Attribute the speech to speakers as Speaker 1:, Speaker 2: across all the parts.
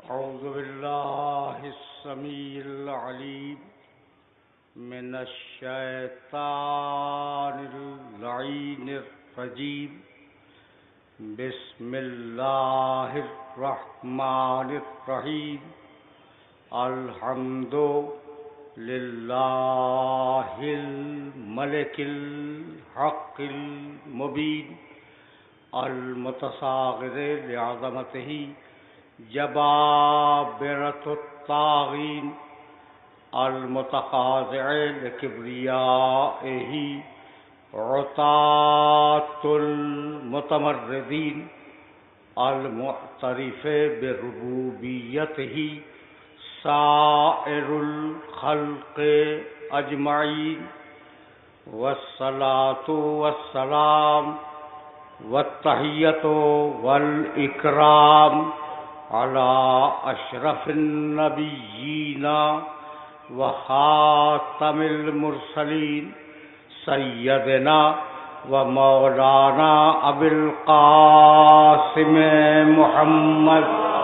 Speaker 1: أعوذ بالله السميع العليم من الشيطان اللعين الرجيم بسم الله الرحمن الرحيم الحمد لله الملك الحق المبين المتصاغر لعظمته جبابرة الطاغين المتخاضع لكبريائه عطاة المتمردين المعترف بربوبيته سائر الخلق أجمعين والصلاة والسلام والتحية والإكرام على أشرف النبيين وخاتم المرسلين سيدنا ومولانا أبي القاسم محمد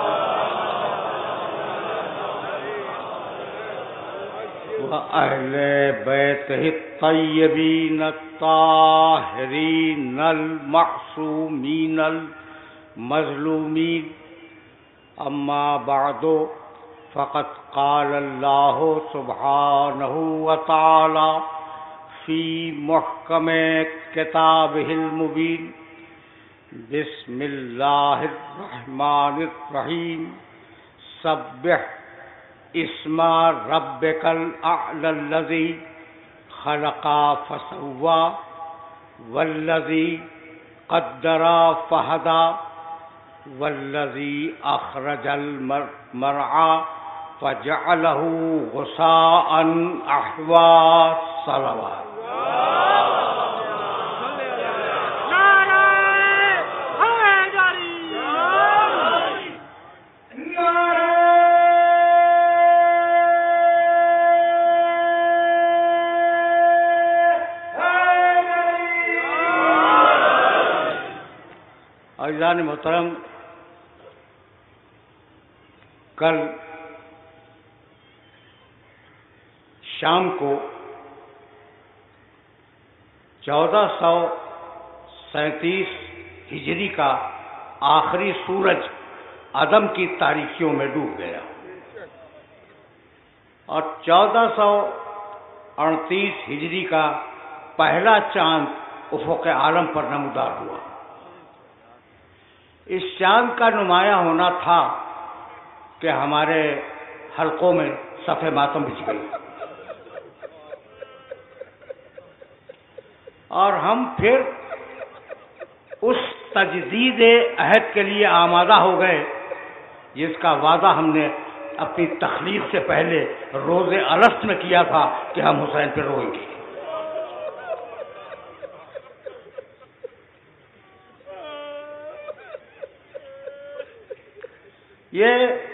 Speaker 1: وأهل بيته الطيبين الطاهرين المعصومين المظلومين أما بعد فقد قال الله سبحانه وتعالى في محكم كتابه المبين بسم الله الرحمن الرحيم سبح اسم ربك الأعلى الذي خلق فسوى والذي قدر فهدى والذي أخرج المرعى فجعله غثاء أحوى صلوات عزیزان محترم، کل شام کو 1437 ہجری کا آخری سورج عدم کی تاریکیوں میں ڈوب گیا اور 1438 ہجری کا پہلا چاند افق عالم پر نمودار ہوا۔ اس چاند کا نمایاں ہونا تھا کہ ہمارے حلقوں میں صف ماتم بچھ گئی اور ہم پھر اس تجدید عہد کے لیے آمادہ ہو گئے جس کا وعدہ ہم نے اپنی تخلیق سے پہلے روز الست میں کیا تھا کہ ہم حسین پہ روئیں گے۔ یہ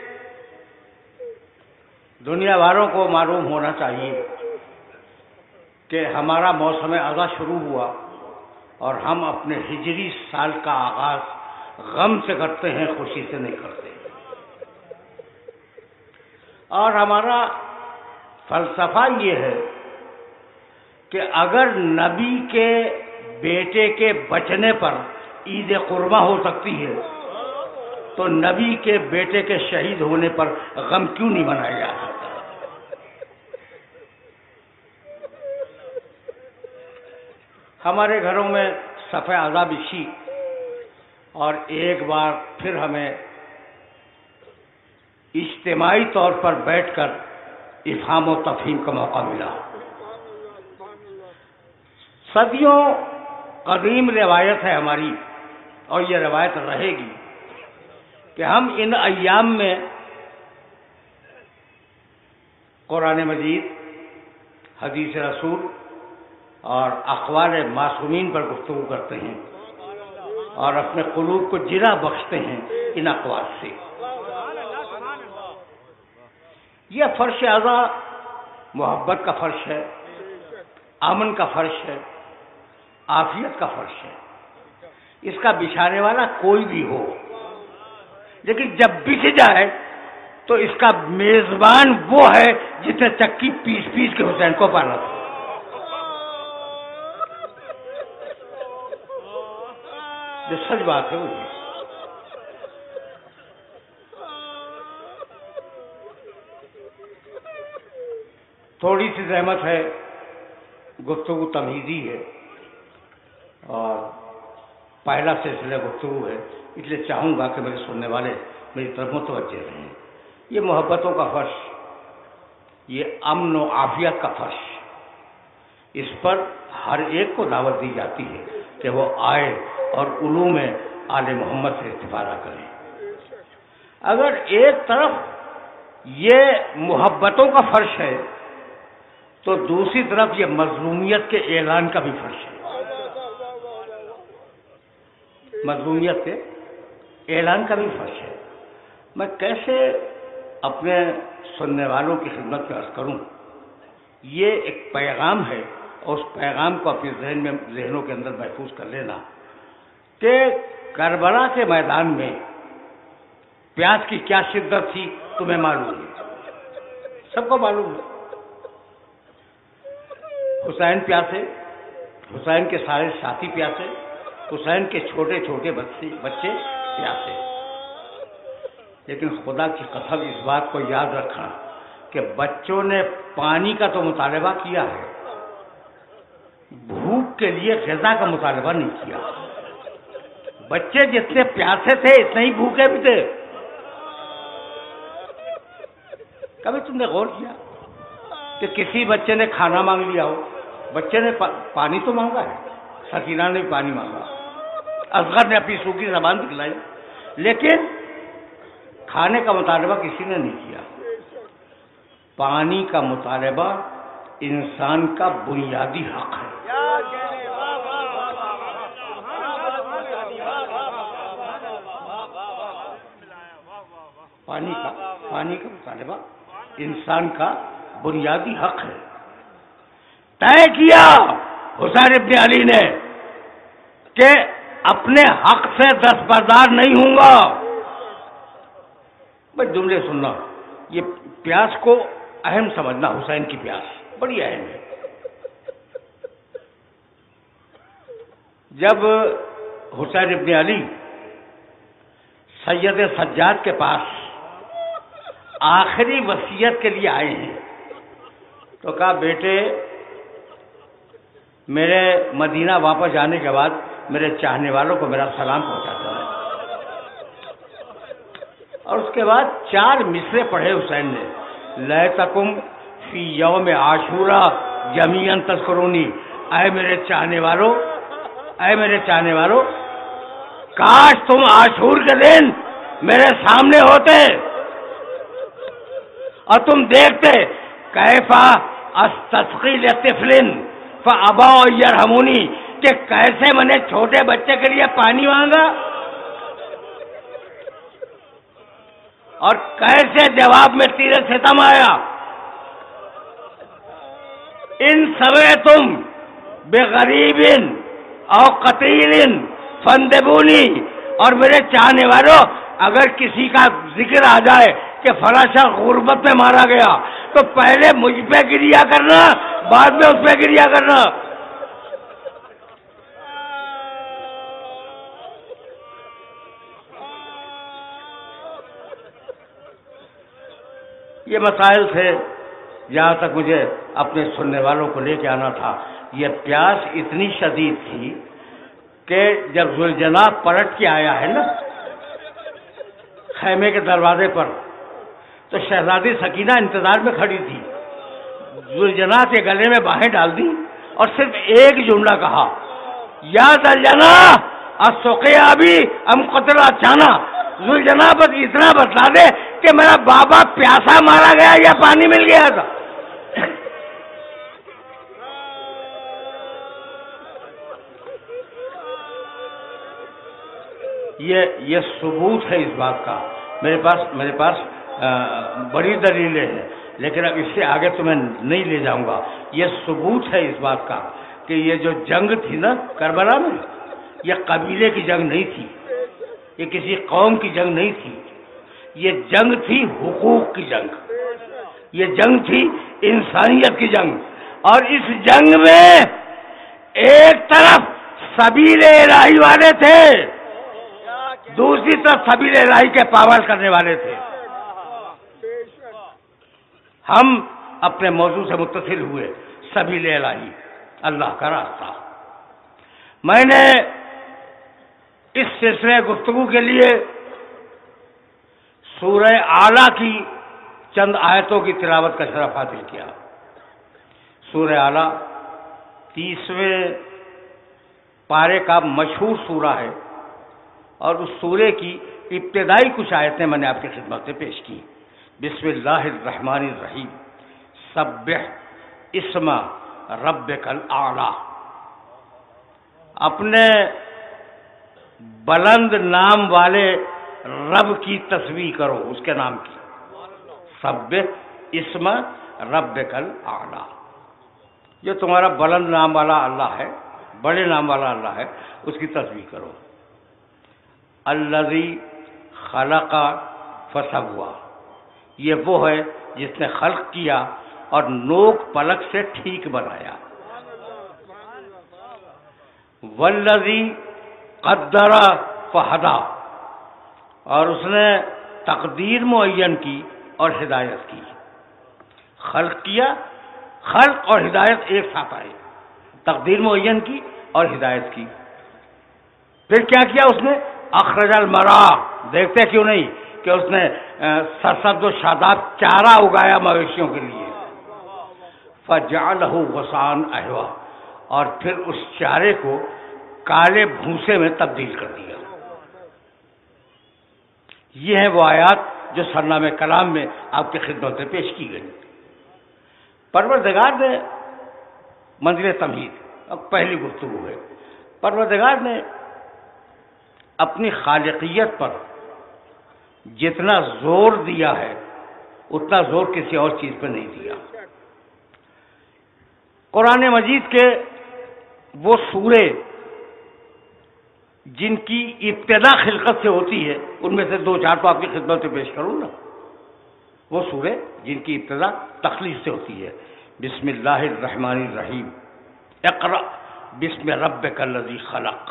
Speaker 1: دنیا والوں کو معلوم ہونا چاہیے کہ ہمارا موسم اذا شروع ہوا اور ہم اپنے ہجری سال کا آغاز غم سے کرتے ہیں، خوشی سے نہیں کرتے۔ اور ہمارا فلسفہ یہ ہے کہ اگر نبی کے بیٹے کے بچنے پر عید قرباں ہو سکتی ہے تو نبی کے بیٹے کے شہید ہونے پر غم کیوں نہیں منایا جا سکتا؟ ہمارے گھروں میں صف عزا بچھی اور ایک بار پھر ہمیں اجتماعی طور پر بیٹھ کر افہام و تفہیم کا موقع ملا۔ صدیوں قدیم روایت ہے ہماری اور یہ روایت رہے گی کہ ہم ان ایام میں قرآن مجید، حدیث رسول اور اقوال معصومین پر گفتگو کرتے ہیں اور اپنے قلوب کو جرا بخشتے ہیں ان اقوال سے۔ یہ فرش اعضا محبت کا فرش ہے، امن کا فرش ہے، عافیت کا فرش ہے۔ اس کا بچھانے والا کوئی بھی ہو، لیکن جب بچھ جائے تو اس کا میزبان وہ ہے جس نے چکی پیس پیس کے حسین کو پالا تھا. یہ سچ بات ہے. وہ تھوڑی سی زحمت ہے، گفتگو تمہیدی ہے اور پہلا سلسلہ گفتگو ہے، اس لیے چاہوں گا کہ میرے سننے والے میری طرف متوجہ رہیں. یہ محبتوں کا فرش، یہ امن و عافیت کا فرش، اس پر ہر ایک کو دعوت دی جاتی ہے کہ وہ آئے اور علوم آل محمد سے استفادہ کریں. اگر ایک طرف یہ محبتوں کا فرش ہے تو دوسری طرف یہ مظلومیت کے اعلان کا بھی فرش ہے. مظلومیت کے اعلان کا بھی فرش ہے. میں کیسے اپنے سننے والوں کی خدمت میں عرض کروں؟ یہ ایک پیغام ہے اور اس پیغام کو اپنے ذہنوں کے اندر محفوظ کر لینا کہ کربلا کے میدان میں پیاس کی کیا شدت تھی تمہیں معلوم ہے، سب کو معلوم ہے. حسین پیاسے، حسین کے سارے ساتھی پیاسے، حسین کے چھوٹے چھوٹے بچے پیاسے. لیکن خدا کی قسم اس بات کو یاد رکھنا کہ بچوں نے پانی کا تو مطالبہ کیا ہے، بھوک کے لیے غذا کا مطالبہ نہیں کیا. بچے جتنے پیاسے تھے اتنے ہی بھوکے بھی تھے. کبھی تم نے غور کیا کہ کسی بچے نے کھانا مانگ لیا ہو؟ بچے نے پانی تو مانگا ہے، سکینہ نے پانی مانگا، اصغر نے اپنی سوکھی زبان دکھلائی، لیکن کھانے کا مطالبہ کسی نے نہیں کیا. پانی کا مطالبہ انسان کا بنیادی حق ہے. پانی کا مطالبہ انسان کا بنیادی حق ہے. طے کیا حسین ابن علی نے کہ اپنے حق سے دستبردار نہیں ہوں گا. بھائی جملے سننا، یہ پیاس کو اہم سمجھنا. حسین کی پیاس بڑی اہم ہے. جب حسین ابن علی سید سجاد کے پاس آخری وصیت کے لیے آئے ہیں تو کہا بیٹے میرے مدینہ واپس جانے کے بعد میرے چاہنے والوں کو میرا سلام پہنچا دینا. اور اس کے بعد 4 مصرے پڑھے حسین نے. لیتکم فی یوم عاشورا جمیعا تذکرونی، اے میرے چاہنے والوں، اے میرے چاہنے والوں، کاش تم عاشور کے دن میرے سامنے ہوتے اور تم دیکھتے کیفا استسقی لطفل فابوا یرحمونی، کہ کیسے میں نے چھوٹے بچے کے لیے پانی مانگا اور کیسے جواب میں تیر ستم آیا. ان سمعتم بغریب او قتیل فاندبونی، اور میرے چاہنے والوں اگر کسی کا ذکر آ جائے کہ فلاں شخص غربت میں مارا گیا تو پہلے مجھ پہ گریا کرنا، بعد میں اس پہ گریا کرنا. یہ مسائل تھے جہاں تک مجھے اپنے سننے والوں کو لے کے آنا تھا. یہ پیاس اتنی شدید تھی کہ جب ذوالجناح پلٹ کے آیا ہے نا خیمے کے دروازے پر، تو شہزادی سکینہ انتظار میں کھڑی تھی. ذوالجناح کے گلے میں باہیں ڈال دی اور صرف ایک جملہ کہا، یا ذوالجناح السقیا ابھی ام قتل اچانا. ذوالجناح بس اتنا بتلا دے کہ میرا بابا پیاسا مارا گیا یا پانی مل گیا تھا. یہ ثبوت ہے اس بات کا. میرے پاس بڑی دلیلیں ہیں، لیکن اب اس سے آگے تو میں نہیں لے جاؤں گا. یہ ثبوت ہے اس بات کا کہ یہ جو جنگ تھی نا کربلا میں، یہ قبیلے کی جنگ نہیں تھی، یہ کسی قوم کی جنگ نہیں تھی، یہ جنگ تھی حقوق کی جنگ، یہ جنگ تھی انسانیت کی جنگ، اور اس جنگ میں ایک طرف سبیل الہی والے تھے، دوسری طرف سبیل الہی کے پامال کرنے والے تھے۔ ہم اپنے موضوع سے متصل ہوئے، سبیل الہی، اللہ کا راستہ۔ میں نے اس سلسلے گفتگو کے لیے سورہ اعلیٰ کی چند آیتوں کی تلاوت کا شرف حاصل کیا۔ سورہ اعلیٰ 30ویں پارے کا مشہور سورہ ہے، اور اس سورے کی ابتدائی کچھ آیتیں میں نے آپ کی خدمت سے پیش کی۔ بسم اللہ الرحمن الرحیم، سبح اسم ربک الاعلیٰ، اپنے بلند نام والے رب کی تسبیح کرو، اس کے نام کی۔ سبح اسم ربک الاعلیٰ، جو تمہارا بلند نام والا اللہ ہے، بڑے نام والا اللہ ہے، اس کی تسبیح کرو۔ الذی خلق فسوی، یہ وہ ہے جس نے خلق کیا اور نوک پلک سے ٹھیک بنایا۔ والذی قدر فہدی، اور اس نے تقدیر معین کی اور ہدایت کی۔ خلق کیا، خلق اور ہدایت ایک ساتھ آئے، تقدیر معین کی اور ہدایت کی۔ پھر کیا کیا اس نے؟ اخرج المرعی، دیکھتے کیوں نہیں کہ اس نے سرسبز و شاداب چارہ اگایا مویشیوں کے لیے۔ فجعلہ غثاء احوا، اور پھر اس چارے کو کالے بھوسے میں تبدیل کر دیا۔ یہ ہیں وہ آیات جو سرنامہ کلام میں آپ کی خدمت سے پیش کی گئی۔ پروردگار نے منزل تمہید، اب پہلی گفتگو ہے، پروردگار نے اپنی خالقیت پر جتنا زور دیا ہے اتنا زور کسی اور چیز پہ نہیں دیا۔ قرآن مجید کے وہ سورے جن کی ابتدا خلقت سے ہوتی ہے، ان میں سے دو چار تو آپ کی خدمت سے پیش کروں نا۔ وہ سورے جن کی ابتدا تخلیق سے ہوتی ہے۔ بسم اللہ الرحمن الرحیم، اقرأ بسم ربک الذی خلق،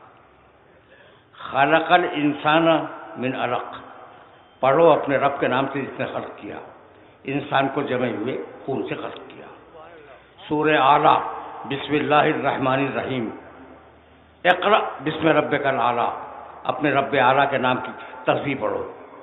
Speaker 1: خلق الانسان من علق، پڑھو اپنے رب کے نام سے جس نے خلق کیا، انسان کو جمع ہوئے خون سے خلق کیا۔ سورہ اعلیٰ، بسم اللہ الرحمن الرحیم، اقرأ بسم ربک الاعلیٰ، اپنے رب اعلیٰ کے نام کی تسبیح پڑھو۔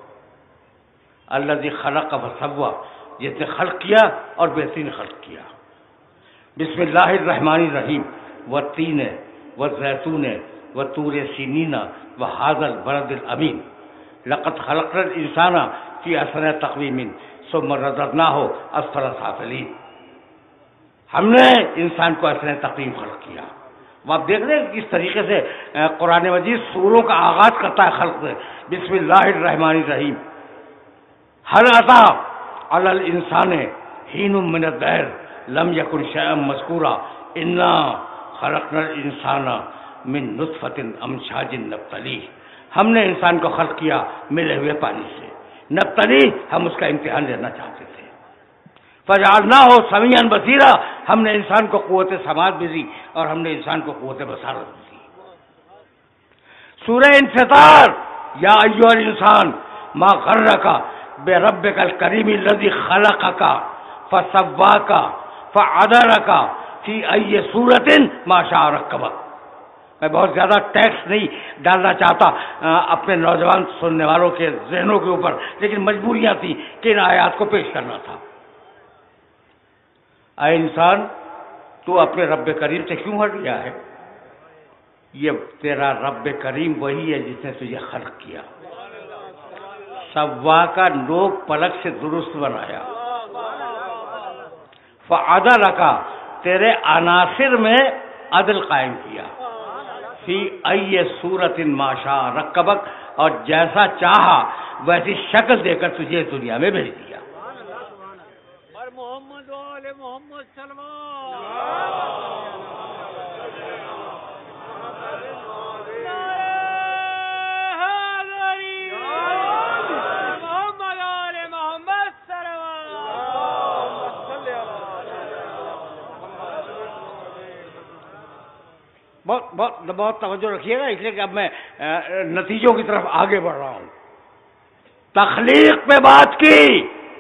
Speaker 1: الذی خلق فسوی، جس نے خلق کیا اور بہترین خلق کیا۔ بسم اللہ الرحمن الرحیم، والتین والزیتون وطور سینین وہذا البلد الامین، لقد خلقنا الانسان فی احسن تقویم ثم رددناہ اسفل سافلین، ہم نے انسان کو احسن تقویم خلق کیا۔ وہ آپ دیکھ رہے ہیں کس طریقے سے قرآن مجید سوروں کا آغاز کرتا ہے خلق سے۔ بسم اللہ الرحمن الرحیم، هل اتی علی الانسان حین من الدہر لم یکن شیئا مذکورا انا خلقنا الانسان من نطفۃ امشاج نبتلیہ، ہم نے انسان کو خلق کیا ملے ہوئے پانی سے، نبتلی، ہم اس کا امتحان لینا چاہتے تھے۔ فجعلناہ سمیعا بصیرا، ہم نے انسان کو قوت سماعت بھی دی اور ہم نے انسان کو قوت بصارت بھی دی۔ سورہ انفطار، یا ایھا الانسان ما غرک بربک الکریم الذی خلقک فسواک فعدلک فی ای صورۃ ما شاء رکبک۔ میں بہت زیادہ ٹیکس نہیں ڈالنا چاہتا اپنے نوجوان سننے والوں کے ذہنوں کے اوپر، لیکن مجبوریاں تھیں کہ ان آیات کو پیش کرنا تھا۔ اے انسان، تو اپنے رب کریم سے کیوں ہٹ گیا ہے؟ یہ تیرا رب کریم وہی ہے جس نے تجھے خلق کیا، سوا کا نوک پلک سے درست بنایا، فعدلک، تیرے عناصر میں عدل قائم کیا، فی ای صورت ما شاء رکبک، اور جیسا چاہا ویسی شکل دے کر تجھے دنیا میں بھیج دیا۔
Speaker 2: محمد وآل محمد سلمان۔
Speaker 1: بہت توجہ رکھیے گا، اس لیے کہ اب میں نتیجوں کی طرف آگے بڑھ رہا ہوں۔ تخلیق پہ بات کی،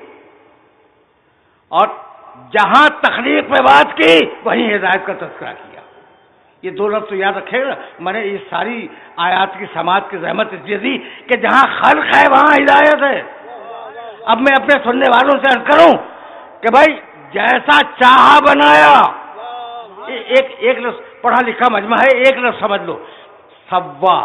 Speaker 1: اور جہاں تخلیق پہ بات کی وہیں ہدایت کا تذکرہ کیا۔ یہ دو لفظ تو یاد رکھے گا۔ میں نے یہ ساری آیات کی سماعت کی زحمت اس لیے دی کہ جہاں خلق ہے وہاں ہدایت ہے۔ اب میں اپنے سننے والوں سے عرض کروں کہ بھائی جیسا چاہا بنایا، ایک لفظ پڑھا لکھا مجمع ہے، ایک لفظ سمجھ لو، سوا،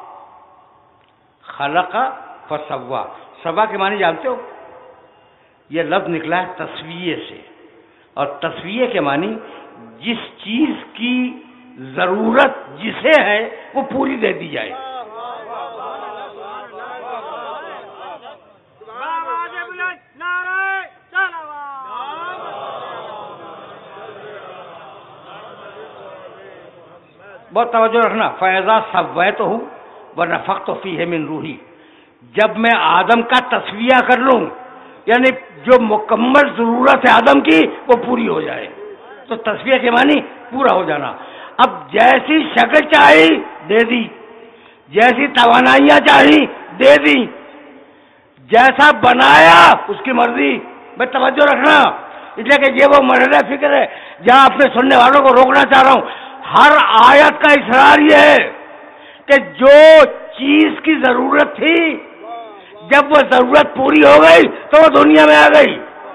Speaker 1: خلق فسوا۔ سوا کے معنی جانتے ہو؟ یہ لفظ نکلا ہے تسویے سے، اور تسویے کے معنی جس چیز کی ضرورت جسے ہے وہ پوری دے دی جائے۔ بہت توجہ رکھنا، فَإِذَا سَوَّيْتُهُ وَنَفَخْتُ فِيهِ مِن روحی، جب میں آدم کا تسویہ کر لوں، یعنی جو مکمل ضرورت ہے آدم کی وہ پوری ہو جائے، تو تسویہ کے معنی پورا ہو جانا۔ اب جیسی شکل چاہی دے دی، جیسی توانائیاں چاہی دے دی، جیسا بنایا اس کی مرضی۔ میں توجہ رکھنا، اس لیے کہ یہ وہ مرحلہ فکر ہے جہاں اپنے سننے والوں کو روکنا چاہ رہا ہوں۔ ہر آیت کا اصرار یہ ہے کہ جو چیز کی ضرورت تھی جب وہ ضرورت پوری ہو گئی تو وہ دنیا میں آ گئی،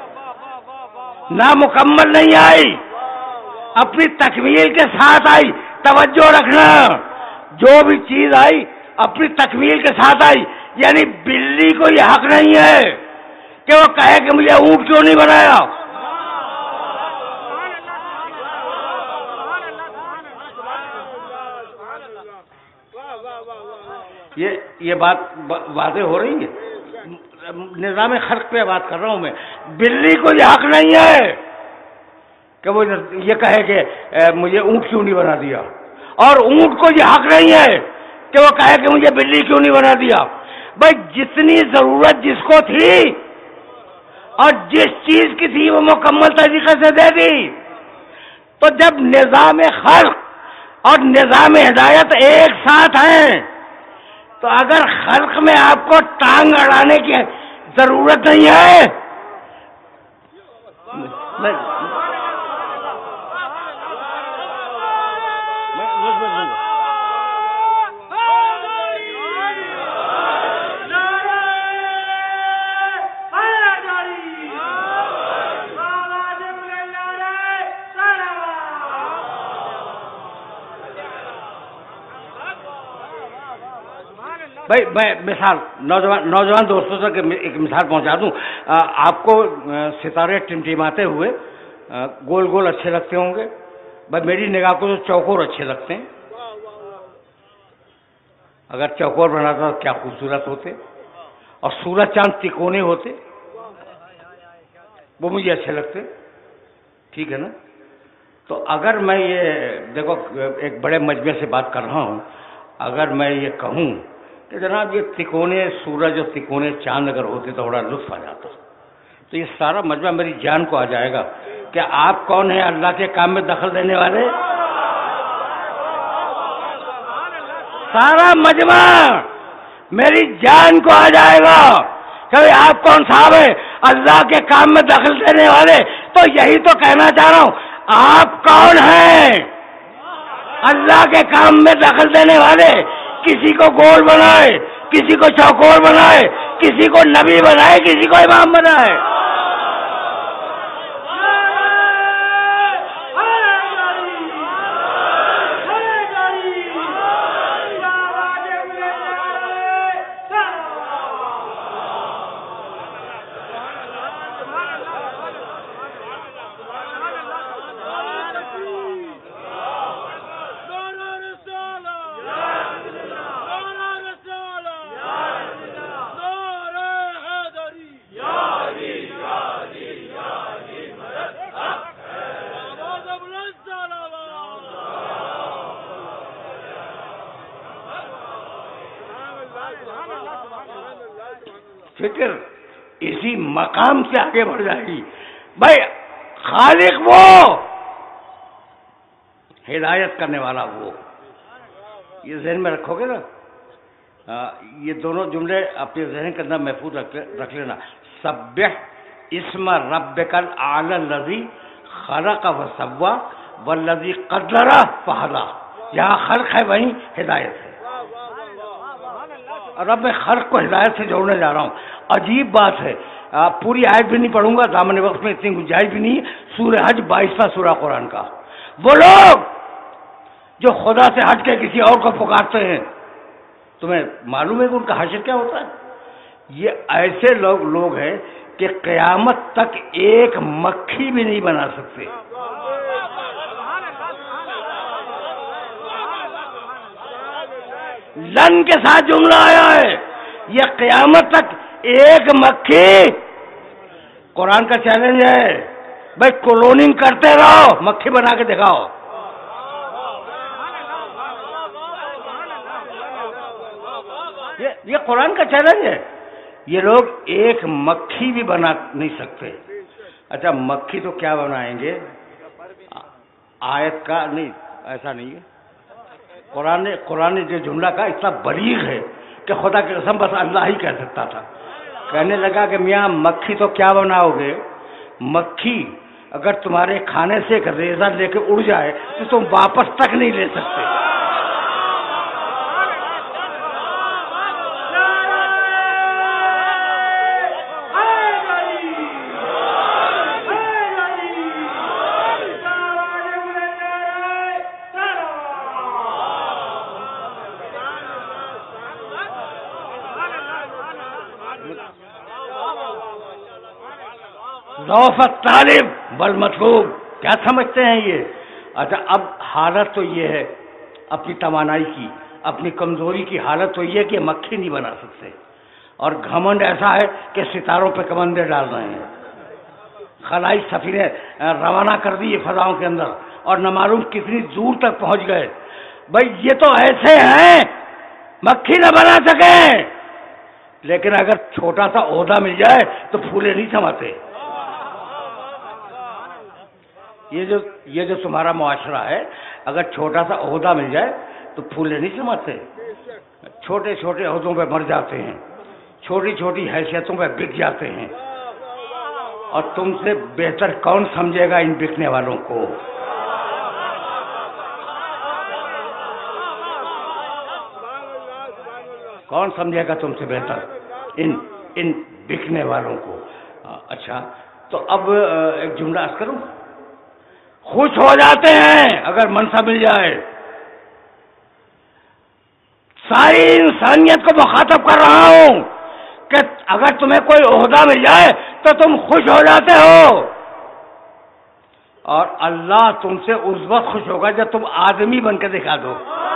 Speaker 1: نامکمل نہیں آئی، اپنی تکمیل کے ساتھ آئی۔ توجہ رکھنا، جو بھی چیز آئی اپنی تکمیل کے ساتھ آئی، یعنی بلی کو یہ حق نہیں ہے کہ وہ کہے کہ مجھے اونٹ کیوں نہیں بنایا۔ یہ بات واضح ہو رہی ہے، نظام خلق پہ بات کر رہا ہوں میں۔ بلی کو یہ حق نہیں ہے کہ وہ یہ کہے کہ مجھے اونٹ کیوں نہیں بنا دیا، اور اونٹ کو یہ حق نہیں ہے کہ وہ کہے کہ مجھے بلی کیوں نہیں بنا دیا۔ بھائی جتنی ضرورت جس کو تھی اور جس چیز کی تھی وہ مکمل طریقے سے دے دی۔ تو جب نظام خلق اور نظام ہدایت ایک ساتھ ہیں تو اگر خلق میں آپ کو ٹانگ اڑانے کی ضرورت نہیں ہے، بھائی میں مثال نوجوان دوستوں تک ایک مثال پہنچا دوں۔ آپ کو ستارے ٹمٹماتے ہوئے گول گول اچھے لگتے ہوں گے، بھائی میری نگاہ کو تو چوکور اچھے لگتے ہیں۔ اگر چوکور بناتا تو کیا خوبصورت ہوتے، اور سورج چاند تکونے ہوتے، وہ مجھے اچھے لگتے، ٹھیک ہے نا؟ تو اگر میں یہ دیکھو ایک بڑے مجمع سے بات کر رہا ہوں، اگر میں یہ کہوں کہ جناب یہ تکونے سورج اور تکونے چاند اگر ہوتے تو بڑا لطف آ جاتا، تو یہ سارا مجمع میری جان کو آ جائے گا کہ آپ کون ہیں اللہ کے کام میں دخل دینے والے؟ سارا مجمع میری جان کو آ جائے گا کہ آپ کون صاحب ہیں اللہ کے کام میں دخل دینے والے۔ تو یہی تو کہنا چاہ رہا ہوں، آپ کون ہیں اللہ کے کام میں دخل دینے والے؟ کسی کو گول بنائے، کسی کو چوکور بنائے، کسی کو نبی بنائے، کسی کو امام بنائے۔ فکر اسی مقام سے آگے بڑھ جائے گی۔ بھائی خالق وہ، ہدایت کرنے والا وہ، یہ ذہن میں رکھو گے نا، یہ دونوں جملے اپنے ذہن کے اندر محفوظ رکھ لینا. سبح اسم ربک الاعلی الذی خلق وسوی والذی قدر فہدی. یہاں خلق ہے، وہیں ہدایت ہے. اور اب میں خلق کو ہدایت سے جوڑنے جا رہا ہوں. عجیب بات ہے، پوری آیت بھی نہیں پڑھوں گا، دامن وقت میں اتنی گنجائش بھی نہیں. سورہ حج 22واں سورہ قرآن کا. وہ لوگ جو خدا سے ہٹ کے کسی اور کو پکارتے ہیں، تمہیں معلوم ہے کہ ان کا حشر کیا ہوتا ہے؟ یہ ایسے لوگ ہیں کہ قیامت تک ایک مکھی بھی نہیں بنا سکتے. لن کے ساتھ جملہ آیا ہے، یہ قیامت تک ایک مکھی. قرآن کا چیلنج ہے بھائی، کلوننگ کرتے رہو، مکھی بنا کے دکھاؤ. یہ قرآن کا چیلنج ہے. یہ لوگ ایک مکھی بھی بنا نہیں سکتے. اچھا مکھی تو کیا بنائیں گے؟ آیت کا نہیں، ایسا نہیں ہے. قرآن نے جو جملہ کہا اتنا بلیغ ہے کہ خدا کی قسم بس اللہ ہی کہہ سکتا تھا. کہنے لگا کہ میاں مکھی تو کیا بناؤ گے؟ مکھی اگر تمہارے کھانے سے ایک ریزہ لے کے اڑ جائے تو تم واپس تک نہیں لے سکتے. ضعف الطالب بل مطلوب، کیا سمجھتے ہیں یہ؟ اچھا اب حالت تو یہ ہے اپنی توانائی کی، اپنی کمزوری کی حالت تو یہ کہ مکھی نہیں بنا سکتے. اور گھمنڈ ایسا ہے کہ ستاروں پہ کمندے ڈال رہے ہیں. خلائی سفینے روانہ کر دی فضاؤں کے اندر اور نہ معلوم کتنی دور تک پہنچ گئے. بھائی یہ تو ایسے ہیں مکھی نہ بنا سکیں، لیکن اگر چھوٹا سا عہدہ مل جائے تو پھولے نہیں سماتے. یہ جو تمہارا معاشرہ ہے، اگر چھوٹا سا عہدہ مل جائے تو پھولے نہیں سماتے. چھوٹے چھوٹے عہدوں پہ مر جاتے ہیں، چھوٹی چھوٹی حیثیتوں پہ بک جاتے ہیں. اور تم سے بہتر کون سمجھے گا ان بکنے والوں کو؟ کون سمجھے گا تم سے بہتر ان بکنے والوں کو؟ اچھا تو اب ایک جملہ عرض کروں. خوش ہو جاتے ہیں اگر منصب مل جائے. ساری انسانیت کو مخاطب کر رہا ہوں کہ اگر تمہیں کوئی عہدہ مل جائے تو تم خوش ہو جاتے ہو، اور اللہ تم سے اس وقت خوش ہوگا جب تم آدمی بن کے دکھا دو.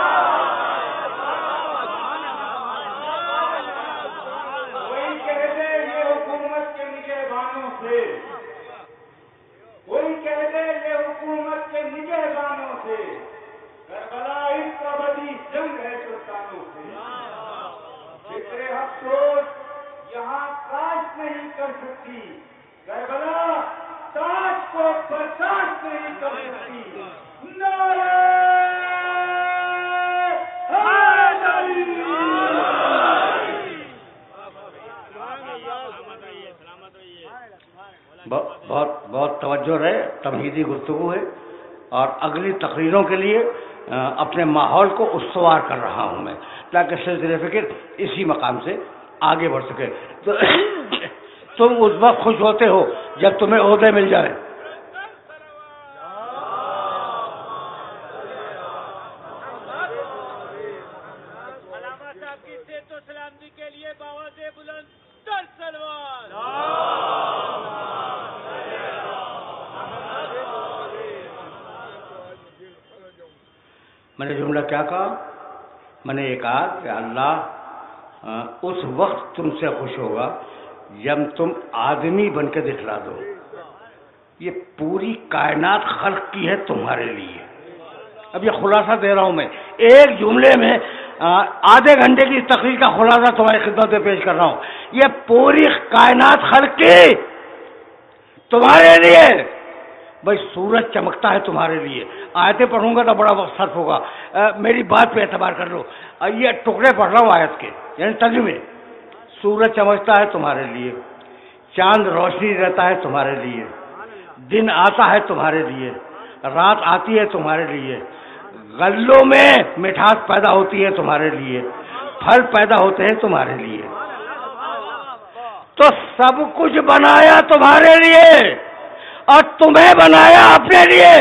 Speaker 1: بہت توجہ رہے، تمہیدی گفتگو ہے اور اگلی تقریروں کے لیے اپنے ماحول کو استوار کر رہا ہوں میں، تاکہ سلسلہ فکر اسی مقام سے آگے بڑھ سکے. تو تم اس وقت خوش ہوتے ہو جب تمہیں عہدے مل جائے. میں نے جملہ کیا کہا؟ میں نے یہ کہا کہ اللہ اس وقت تم سے خوش ہوگا جب تم آدمی بن کے دکھلا دو. یہ پوری کائنات خلق کی ہے تمہارے لیے. اب یہ خلاصہ دے رہا ہوں میں ایک جملے میں، آدھے گھنٹے کی تقریر کا خلاصہ تمہاری خدمت میں پیش کر رہا ہوں. یہ پوری کائنات خلق کی تمہارے لیے. بھائی سورج چمکتا ہے تمہارے لیے. آیتیں پڑھوں گا تو بڑا وقت صرف ہوگا, میری بات پہ اعتبار کر لو. یہ ٹکڑے پڑھ رہا ہوں آیت کے, یعنی ترجمے. سورج چمکتا ہے تمہارے لیے, چاند روشنی رہتا ہے تمہارے لیے, دن آتا ہے تمہارے لیے, رات آتی ہے تمہارے لیے, غلوں میں مٹھاس پیدا ہوتی ہے تمہارے لیے, پھل پیدا ہوتے ہیں تمہارے لیے. تو سب کچھ بنایا تمہارے لیے اور تمہیں بنایا اپنے لیے.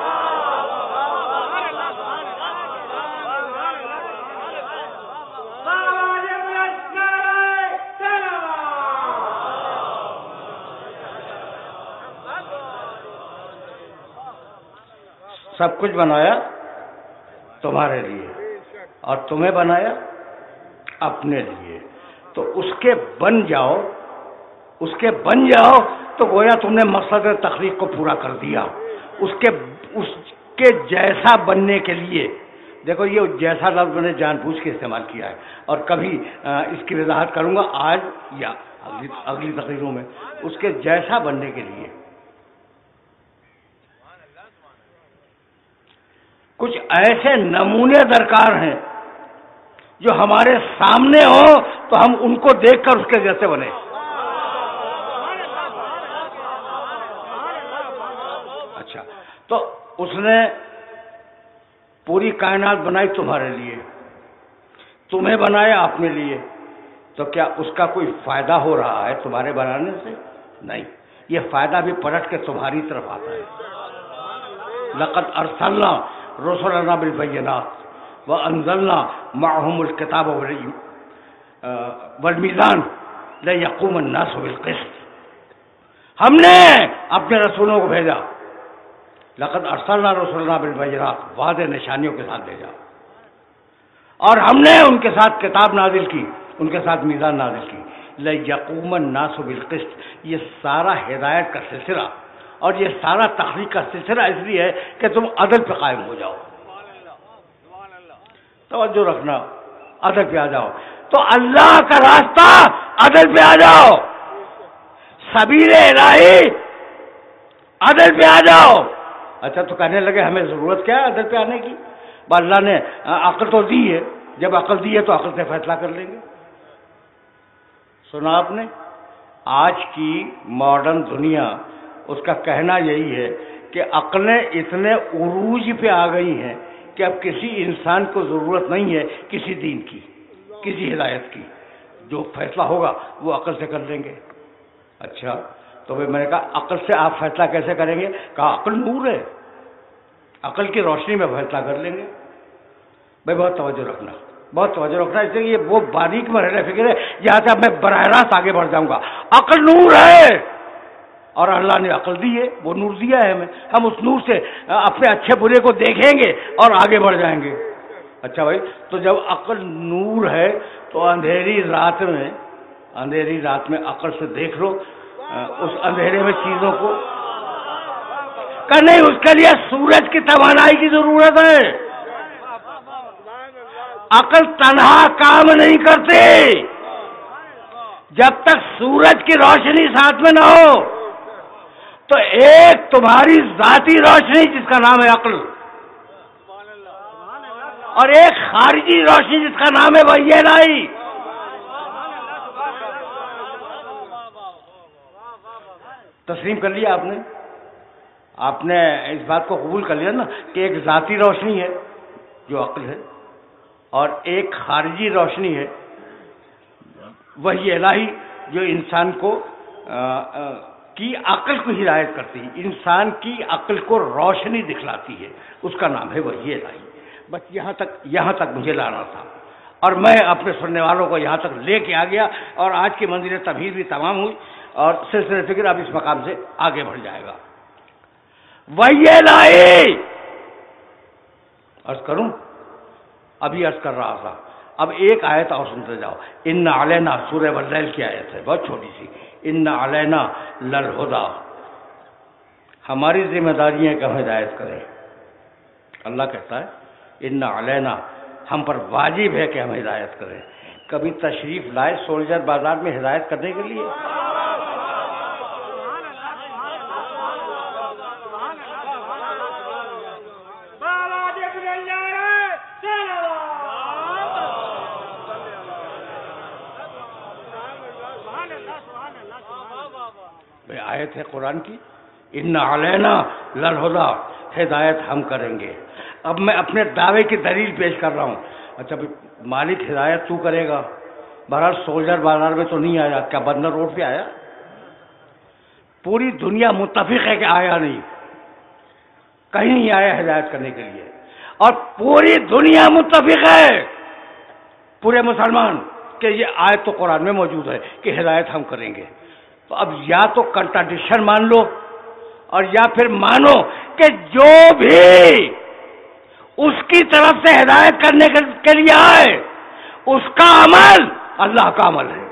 Speaker 1: سب کچھ بنایا تمہارے لیے اور تمہیں بنایا اپنے لیے. تو اس کے بن جاؤ, اس کے بن جاؤ تو گویا تم نے مقصد تخلیق کو پورا کر دیا. اس کے جیسا بننے کے لیے, دیکھو یہ جیسا لفظ میں نے جان بوجھ کے استعمال کیا ہے, اور کبھی اس کی وضاحت کروں گا آج یا اگلی تقریروں میں. اس کے جیسا بننے کے لیے کچھ ایسے نمونے درکار ہیں جو ہمارے سامنے ہو تو ہم ان کو دیکھ کر اس کے جیسے بنے. اچھا, تو اس نے پوری کائنات بنائی تمہارے لیے, تمہیں بنایا اپنے لیے. تو کیا اس کا کوئی فائدہ ہو رہا ہے تمہارے بنانے سے؟ نہیں, یہ فائدہ بھی پلٹ کے تمہاری طرف آتا ہے. لقد ارسلنا رسلنا بالبینات وانزلنا معهم الکتاب والمیزان لیقوم الناس بالقسط. ہم نے اپنے رسولوں کو بھیجا, لقد ارسلنا رسلنا بالبینات, واضح نشانیوں کے ساتھ بھیجا, اور ہم نے ان کے ساتھ کتاب نازل کی, ان کے ساتھ میزان نازل کی. لیقوم الناس بالقسط, یہ سارا ہدایت کا سلسلہ اور یہ سارا تخلیق کا سلسلہ اس لیے ہے کہ تم عدل پہ قائم ہو جاؤ. توجہ رکھنا, عدل پہ آ جاؤ. تو اللہ کا راستہ عدل پہ آ جاؤ, سبیل الہی عدل پہ آ جاؤ. اچھا, تو کہنے لگے ہمیں ضرورت کیا ہے عدل پہ آنے کی؟ اللہ نے عقل تو دی ہے, جب عقل دی ہے تو عقل سے فیصلہ کر لیں گے. سنا آپ نے, آج کی ماڈرن دنیا اس کا کہنا یہی ہے کہ عقلیں اتنے عروج پہ آ گئی ہیں کہ اب کسی انسان کو ضرورت نہیں ہے کسی دین کی, کسی ہدایت کی. جو فیصلہ ہوگا وہ عقل سے کر لیں گے. اچھا, تو میں نے کہا عقل سے آپ فیصلہ کیسے کریں گے؟ کہا عقل نور ہے, عقل کی روشنی میں فیصلہ کر لیں گے. بھائی بہت توجہ رکھنا, بہت توجہ رکھنا, اس لیے یہ وہ باریک مرحلہ فکر ہے جہاں سے اب میں براہ راست آگے بڑھ جاؤں گا. عقل نور ہے اور اللہ نے عقل دی ہے, وہ نور دیا ہے ہمیں, ہم اس نور سے اپنے اچھے برے کو دیکھیں گے اور آگے بڑھ جائیں گے. اچھا بھائی, تو جب عقل نور ہے تو اندھیری رات میں عقل سے دیکھ لو اس اندھیرے میں چیزوں کو. کہ نہیں, اس کے لیے سورج کی توانائی کی ضرورت ہے. عقل تنہا کام نہیں کرتی جب تک سورج کی روشنی ساتھ میں نہ ہو. تو ایک تمہاری ذاتی روشنی جس کا نام ہے عقل, اور ایک خارجی روشنی جس کا نام ہے وحی الہی. تسلیم کر لیا آپ نے اس بات کو قبول کر لیا نا کہ ایک ذاتی روشنی ہے جو عقل ہے, اور ایک خارجی روشنی ہے وحی الہی جو انسان کو کی عقل کو ہدایت کرتی ہے, انسان کی عقل کو روشنی دکھلاتی ہے. اس کا نام ہے وحی الہی. بس یہاں تک مجھے لانا تھا, اور میں اپنے سننے والوں کو یہاں تک لے کے آ گیا, اور آج کی منزل تمہید بھی تمام ہوئی, اور سلسلہ فکر اب اس مقام سے آگے بڑھ جائے گا. وحی الہی عرض کروں, ابھی عرض کر رہا تھا, اب ایک آیت اور سنتے جاؤ. ان علینا, سورہ واللیل کی آیت ہے, بہت چھوٹی سی. ان علینا للہدی, ہماری ذمہ داری ہے کہ ہم ہدایت کریں. اللہ کہتا ہے ان علینا, ہم پر واجب ہے کہ ہم ہدایت کریں. کبھی تشریف لائے سولجر بازار میں ہدایت کرنے کے لیے؟ بھائی آیت ہے قرآن کی، ان علینا للہدی، ہدایت ہم کریں گے۔ اب میں اپنے دعوے کی دلیل پیش کر رہا ہوں۔ اچھا بھائی مالک ہدایت تو کرے گا، بہرحال سولجر بازار میں تو نہیں آیا، کیا بندر روڈ پہ آیا؟ پوری دنیا متفق ہے کہ آیا نہیں، کہیں نہیں آیا ہدایت کرنے کے لیے، اور پوری دنیا متفق ہے، پورے مسلمان، کہ یہ آیت تو قرآن میں موجود ہے کہ ہدایت ہم کریں گے۔ تو اب یا تو کنٹراڈکشن مان لو، اور یا پھر مانو کہ جو بھی اس کی طرف سے ہدایت کرنے کے لیے آئے اس کا عمل اللہ کا عمل ہے۔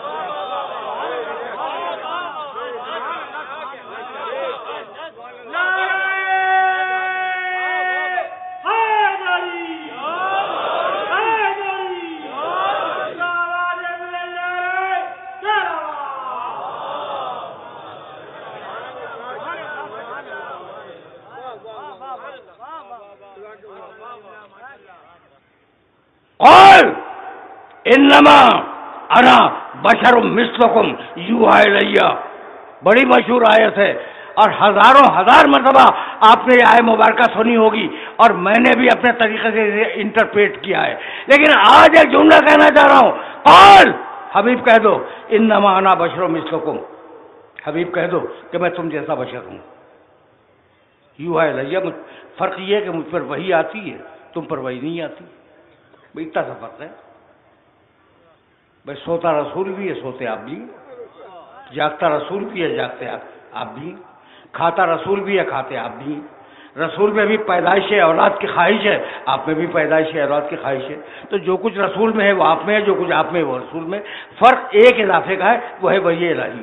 Speaker 1: اور انما انا بشر مثلکم یوحی الی، بڑی مشہور آیت ہے، اور ہزاروں ہزار مرتبہ آپ نے یہ آیت مبارکہ سنی ہوگی، اور میں نے بھی اپنے طریقے سے انٹرپریٹ کیا ہے، لیکن آج ایک جملہ کہنا چاہ رہا ہوں، قول حبیب کہہ دو انما انا بشر مثلکم، حبیب کہہ دو کہ میں تم جیسا بشر ہوں، یوحی الی، فرق یہ ہے کہ مجھ پر وحی آتی ہے، تم پر وحی نہیں آتی، بھائی اتنا سا فرق ہے۔ بھائی سوتا رسول بھی ہے، سوتے آپ بھی، جاگتا رسول بھی ہے، جاگتے آپ بھی، کھاتا رسول بھی ہے، کھاتے آپ بھی، رسول میں بھی پیدائش اولاد کی خواہش ہے، آپ میں بھی پیدائش اولاد کی خواہش ہے، تو جو کچھ رسول میں ہے وہ آپ میں ہے، جو کچھ آپ میں ہے وہ رسول میں، فرق ایک اضافے کا ہے، وہ ہے وحی الہی۔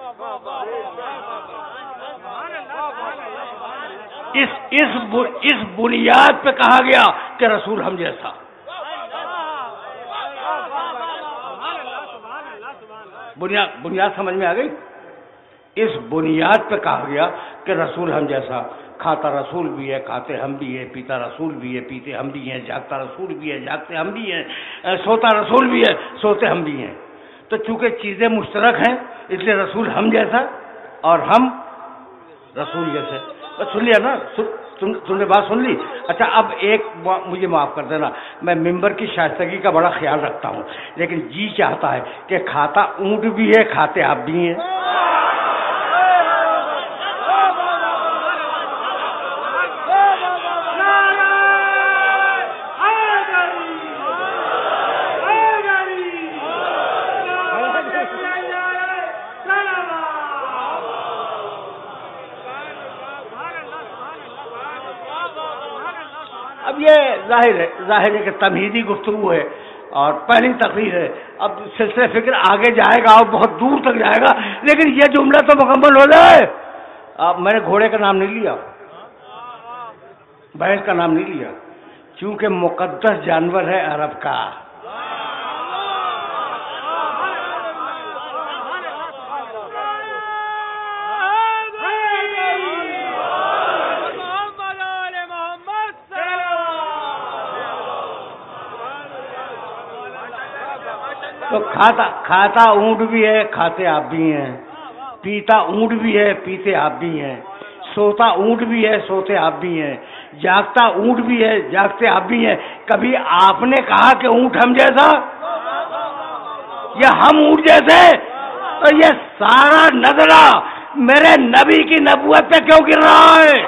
Speaker 1: اس بنیاد پہ کہا گیا کہ رسول ہم جیسا، بنیاد سمجھ میں آ گئی؟ اس بنیاد پہ کہا گیا کہ رسول ہم جیسا، کھاتا رسول بھی ہے، کھاتے ہم بھی ہیں، پیتا رسول بھی ہے، پیتے ہم بھی ہیں، جاگتا رسول بھی ہے، جاگتے ہم بھی ہیں، سوتا رسول بھی ہے، سوتے ہم بھی ہیں۔ تو چونکہ چیزیں مشترک ہیں اس لیے رسول ہم جیسا اور ہم رسول جیسے۔ سن لیا نا؟ تم نے بات سن لی؟ اچھا اب ایک مجھے معاف کر دینا، میں ممبر کی شائستگی کا بڑا خیال رکھتا ہوں، لیکن جی چاہتا ہے کہ کھاتا اونٹ بھی ہے، کھاتے آپ بھی ہیں۔ اب یہ ظاہر ہے کہ تمہیدی گفتگو ہے اور پہلی تقریر ہے، اب سلسلہ فکر آگے جائے گا اور بہت دور تک جائے گا، لیکن یہ جملہ تو مکمل ہو جائے۔ اب میں نے گھوڑے کا نام نہیں لیا، بھینس کا نام نہیں لیا، چونکہ مقدس جانور ہے عرب کا۔ تو کھاتا اونٹ بھی ہے، کھاتے آپ بھی ہیں، پیتا اونٹ بھی ہے، پیتے آپ بھی ہیں، سوتا اونٹ بھی ہے، سوتے آپ بھی ہیں، جاگتا اونٹ بھی ہے، جاگتے آپ بھی ہیں۔ کبھی آپ نے کہا کہ اونٹ ہم جیسا یا ہم اونٹ جیسے؟ تو یہ سارا نظرہ میرے نبی کی نبوت پہ کیوں گر رہا ہے؟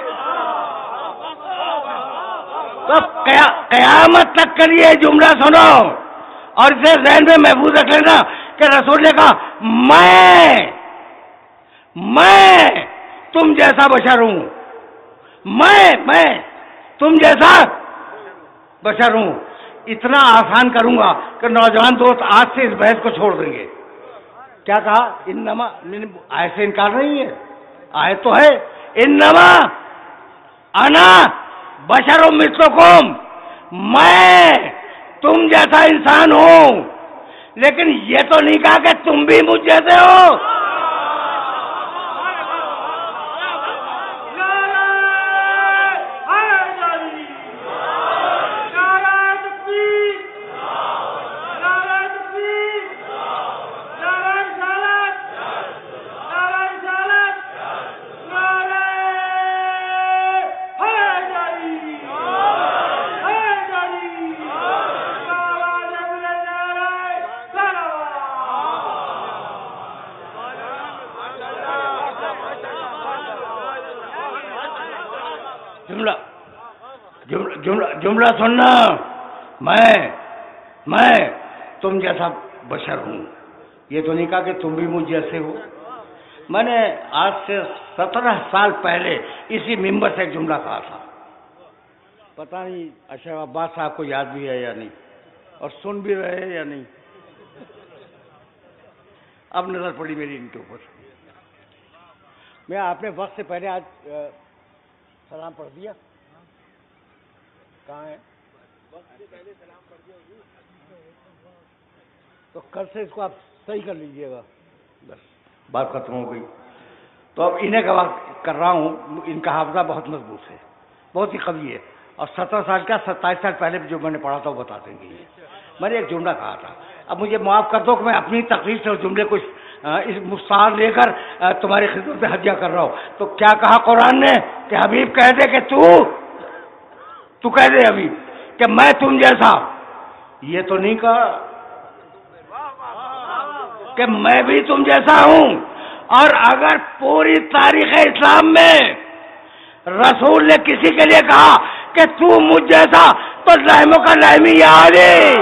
Speaker 1: تو قیامت تک کے لیے جملہ سنو اور اسے ذہن میں محفوظ رکھ لینا کہ رسول نے کہا میں تم جیسا بشر ہوں، میں تم جیسا بشر ہوں۔ اتنا آسان کروں گا کہ نوجوان دوست آج سے اس بحث کو چھوڑ دیں گے۔ کیا کہا؟ انما، آیت سے انکار نہیں ہے، آیت تو ہے، انما انا بشر مثلکم، میں تم جیسا انسان ہوں، لیکن یہ تو نہیں کہا کہ تم بھی مجھ جیسے ہو۔ جملہ جملہ سننا. میں تم جیسا بشر ہوں. یہ تو نہیں کہا کہ تم بھی مجھ جیسے ہو. میں نے آج سے 17 سال پہلے اسی ممبر سے ایک جملہ کہا تھا. پتہ نہیں اشرف عباس صاحب کو یاد بھی ہے یا نہیں, اور سن بھی رہے ہیں یا نہیں. اب نظر پڑی میری ان کے اوپر. میں آپ نے وقت سے پہلے آج سلام پڑھ دیا. کہاں ہے؟ تو کل سے اس کو آپ صحیح کر لیجئے گا. بس بات ختم ہو گئی. تو اب انہیں کا بات کر رہا ہوں. ان کا حافظہ بہت مضبوط ہے, بہت ہی قوی ہے, اور 17 سال کا 27 سال پہلے جو میں نے پڑھا تھا وہ بتا دیں گے. میں نے ایک جملہ کہا تھا. اب مجھے معاف کر دو کہ میں اپنی تقریر سے اس جملے کو اس مستعار لے کر تمہاری خدمت میں ہدیہ کر رہا ہوں. تو کیا کہا قرآن نے کہ حبیب کہہ دے کہ تو کہہ دے حبیب کہ میں تم جیسا. یہ تو نہیں کہا کہ میں بھی تم جیسا ہوں. اور اگر پوری تاریخ اسلام میں رسول نے کسی کے لیے کہا کہ تو مجھ جیسا تو لہموں کا لہمی یا علی.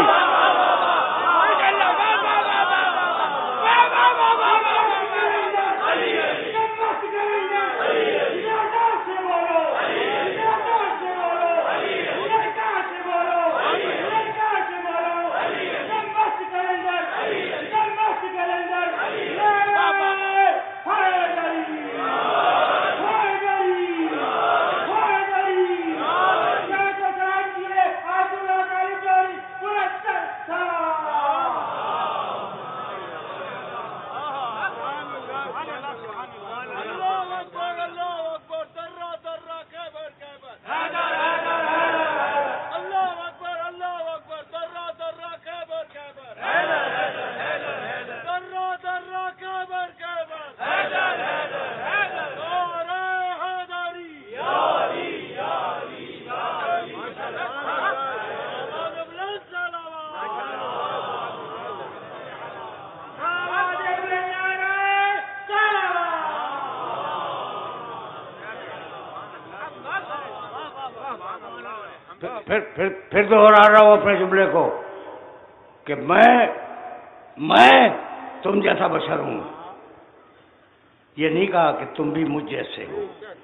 Speaker 1: پھر دوہرا رہا ہوں اپنے جملے کو کہ میں تم جیسا بشر ہوں. یہ نہیں کہا کہ تم بھی مجھ جیسے ہو.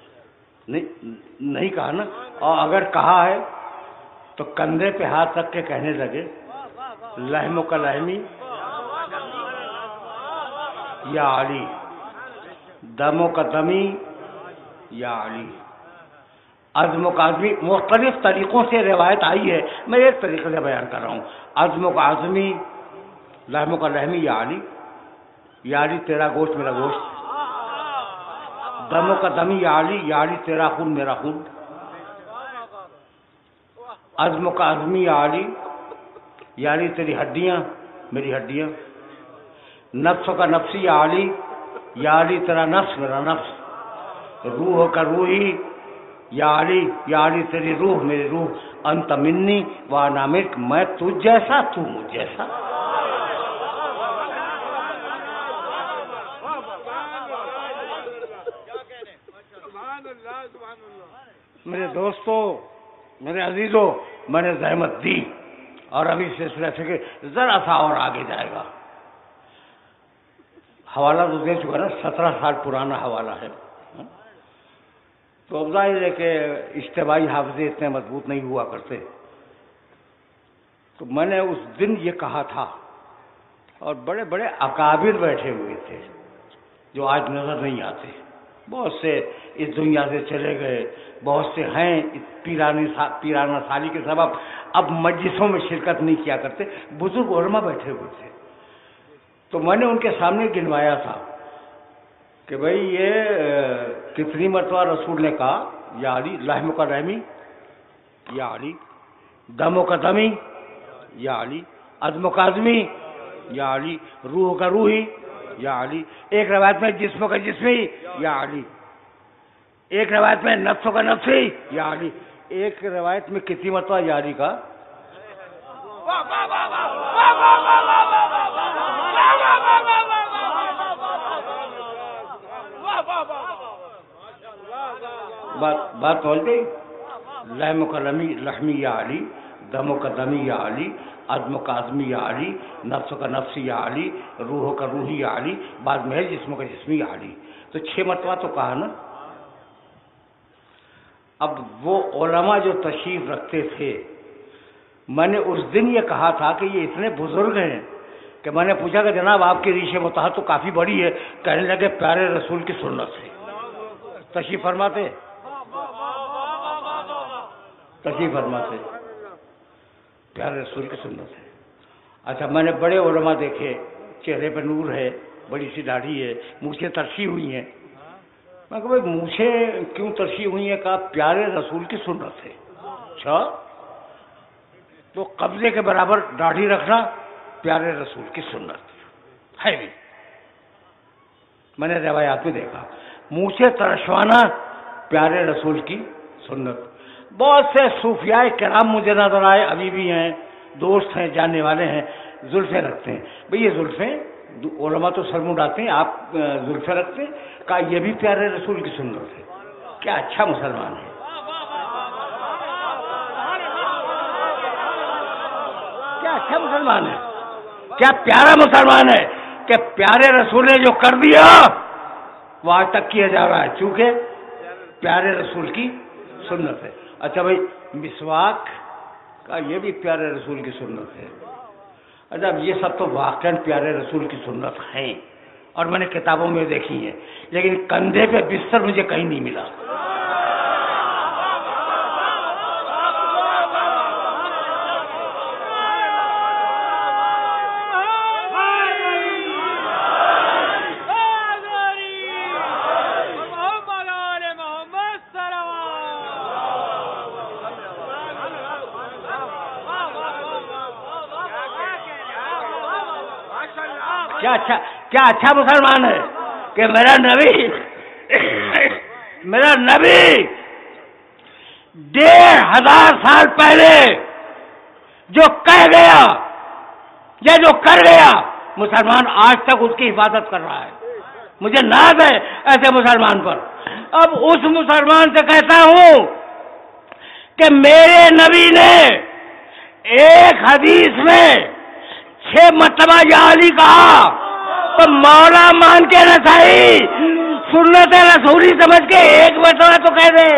Speaker 1: نہیں کہا نا. اور اگر کہا ہے تو کندھے پہ ہاتھ رکھ کے کہنے لگے لہموں کا لہمی یا علی, دموں کا دمی یا علی, عزم و عزمی. مختلف طریقوں سے روایت آئی ہے, میں ایک طریقے سے بیان کر رہا ہوں. عزم و عزمی, لحم کا لحمی یا علی, یا علی تیرا گوشت میرا گوشت, دموں کا دمی یا علی تیرا خون میرا خون, عزم کا عزمی یا علی تیری ہڈیاں میری ہڈیاں, نفس کا نفسی یا علی تیرا نفس میرا نفس, روح کا روحی یا علی تیری روح میری روح, انت منی وانا منک, میں تجھ جیسا تو مجھ جیسا. میرے دوستو, میرے عزیزو, میں نے زحمت دی اور ابھی سلسلہ فکر ذرا سا اور آگے جائے گا. حوالہ تو دے چکا نا, 17 سال پرانا حوالہ ہے. تو اب ظاہر ہے کہ اجتماعی حافظے اتنے مضبوط نہیں ہوا کرتے. تو میں نے اس دن یہ کہا تھا, اور بڑے بڑے اکابر بیٹھے ہوئے تھے جو آج نظر نہیں آتے. بہت سے اس دنیا سے چلے گئے, بہت سے ہیں پیرانہ سالی کے سبب اب مجلسوں میں شرکت نہیں کیا کرتے. بزرگ علماء بیٹھے ہوئے تھے. تو میں نے ان کے سامنے گنوایا تھا کہ بھئی یہ کتنی مرتبہ رسول نے کہا یا علی, لحم کا لحمی یا علی, دموں کا دمی یا علی, عزم کا عزمی یا علی, روح کا روحی یا علی. ایک روایت میں جسم کا جسمی یا علی, ایک روایت میں نفس کا نفسی یا علی, ایک روایت میں کتنی مرتبہ یا علی کا. بات پہنچ گئی. لحم کا لحمی یا علی، دم کا دمی یا علی، عزم کا عزمی یا علی، نفس کا نفسی یا علی، روح کا روحی یا علی، بعد میں ہے جسم کا جسمی یا علی. تو 6 مرتبہ تو کہا نا. اب وہ علماء جو تشریف رکھتے تھے، میں نے اس دن یہ کہا تھا کہ یہ اتنے بزرگ ہیں کہ میں نے پوچھا کہ جناب آپ کی ریش مطہر تو کافی بڑی ہے. کہنے لگے پیارے رسول کی سنت سے. تشریف فرماتے پیارے رسول کی سنت ہے. اچھا، میں نے بڑے علماء دیکھے، چہرے پہ نور ہے، بڑی سی داڑھی ہے، مونچھیں ترشی ہوئی ہیں. میں کہ بھائی مونچھیں کیوں ترشی ہوئی ہیں؟ کہا پیارے رسول کی سنت ہے. اچھا، تو قبضے کے برابر داڑھی رکھنا پیارے رسول کی سنت ہے بھی. میں نے روایات میں دیکھا مونچھیں ترشوانا پیارے رسول کی سنت. بہت سے صوفیاء کرام مجھے نظر آئے، ابھی بھی ہیں، دوست ہیں، جاننے والے ہیں، زلفیں رکھتے ہیں. بھئی یہ زلفیں علماء تو سر منڈاتے ہیں، آپ زلفیں رکھتے ہیں؟ کہا یہ بھی پیارے رسول کی سنت ہے. کیا اچھا مسلمان ہے، کیا اچھا مسلمان ہے، کیا پیارا مسلمان ہے کہ پیارے رسول نے جو کر دیا وہ آج تک کیا جا رہا ہے، چونکہ پیارے رسول کی سنت ہے. اچھا بھائی مسواک کا یہ بھی پیارے رسول کی سنت ہے. اچھا یہ سب تو واقعاً پیارے رسول کی سنت ہیں اور میں نے کتابوں میں دیکھی ہیں، لیکن کندھے پہ بستر مجھے کہیں نہیں ملا. کیا اچھا مسلمان ہے کہ میرا نبی 1500 سال پہلے جو کہہ گیا یا جو کر گیا، مسلمان آج تک اس کی حفاظت کر رہا ہے. مجھے ناز ہے ایسے مسلمان پر. اب اس مسلمان سے کہتا ہوں کہ میرے نبی نے ایک حدیث میں 6 مرتبہ یا علی کہا تو مولا مان کے نہ صحیح، سنت رسولی سمجھ کے 1 مرتبہ تو کہہ دے.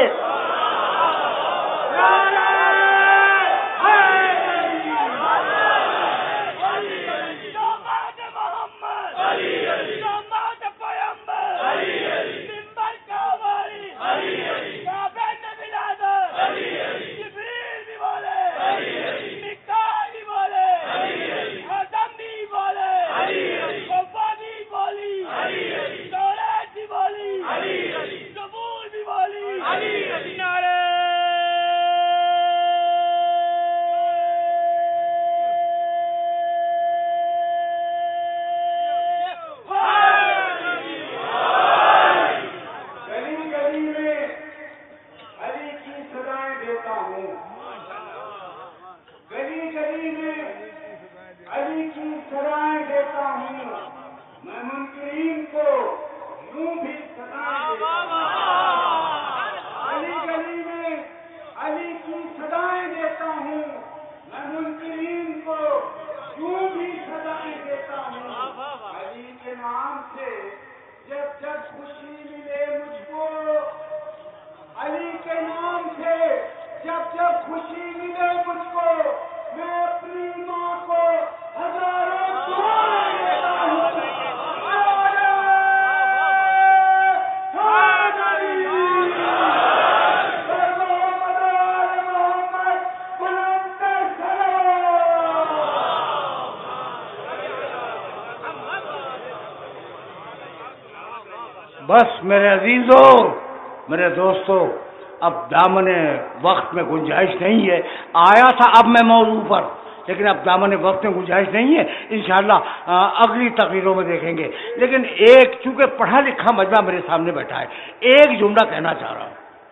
Speaker 1: بس میرے عزیزوں، میرے دوستوں، اب دامن وقت میں گنجائش نہیں ہے. آیا تھا اب میں موضوع پر، لیکن اب دامن وقت میں گنجائش نہیں ہے. انشاءاللہ اگلی تقریروں میں دیکھیں گے. لیکن ایک چونکہ پڑھا لکھا مجمع میرے سامنے بیٹھا ہے، ایک جملہ کہنا چاہ رہا ہوں.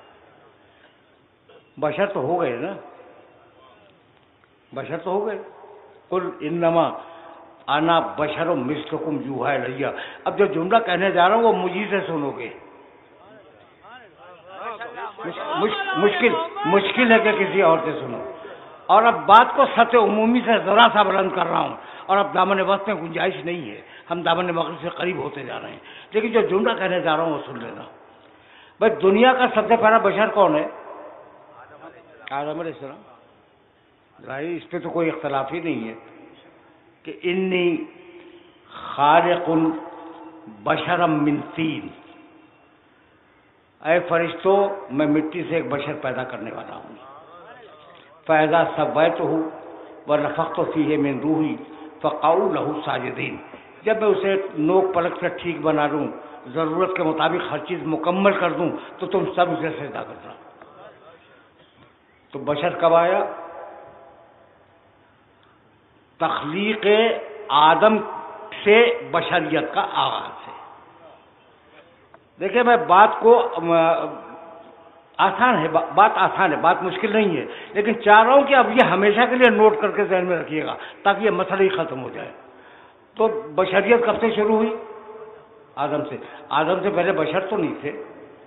Speaker 1: بشر تو ہو گئے نا، بشر تو ہو گئے. قل انما انا بشر مثلکم یوحی الی. اب جو جملہ کہنے جا رہا ہوں وہ مجھے سے سنو گے. مشکل ہے کہ کسی اور سے سنو. اور اب بات کو سطح عمومی سے ذرا سا بلند کر رہا ہوں, اور اب دامن وسط میں گنجائش نہیں ہے, ہم دامن مغرب سے قریب ہوتے جا رہے ہیں. لیکن جو جملہ کہنے جا رہا ہوں وہ سن لینا. بھائی دنیا کا سب سے پہلا بشر کون ہے؟ آدم علیہ السلام. ظاہر اس پہ تو کوئی اختلاف ہی نہیں ہے کہ انی خالق بشرا من طین, اے فرشتوں میں مٹی سے ایک بشر پیدا کرنے والا ہوں. فاذا سویتہ ونفخت فیہ من روحی فقعوا لہ ساجدین, جب میں اسے نوک پلک سے ٹھیک بنا لوں, ضرورت کے مطابق ہر چیز مکمل کر دوں, تو تم سب اسے سجدہ کرنا. تو بشر کب آیا؟ تخلیق آدم سے بشریت کا آغاز ہے. دیکھیں میں بات کو آسان ہے, بات مشکل نہیں ہے, لیکن چاہ رہا ہوں کہ اب یہ ہمیشہ کے لیے نوٹ کر کے ذہن میں رکھیے گا تاکہ یہ مسئلہ ہی ختم ہو جائے. تو بشریت کب سے شروع ہوئی؟ آدم سے. آدم سے پہلے بشر تو نہیں تھے.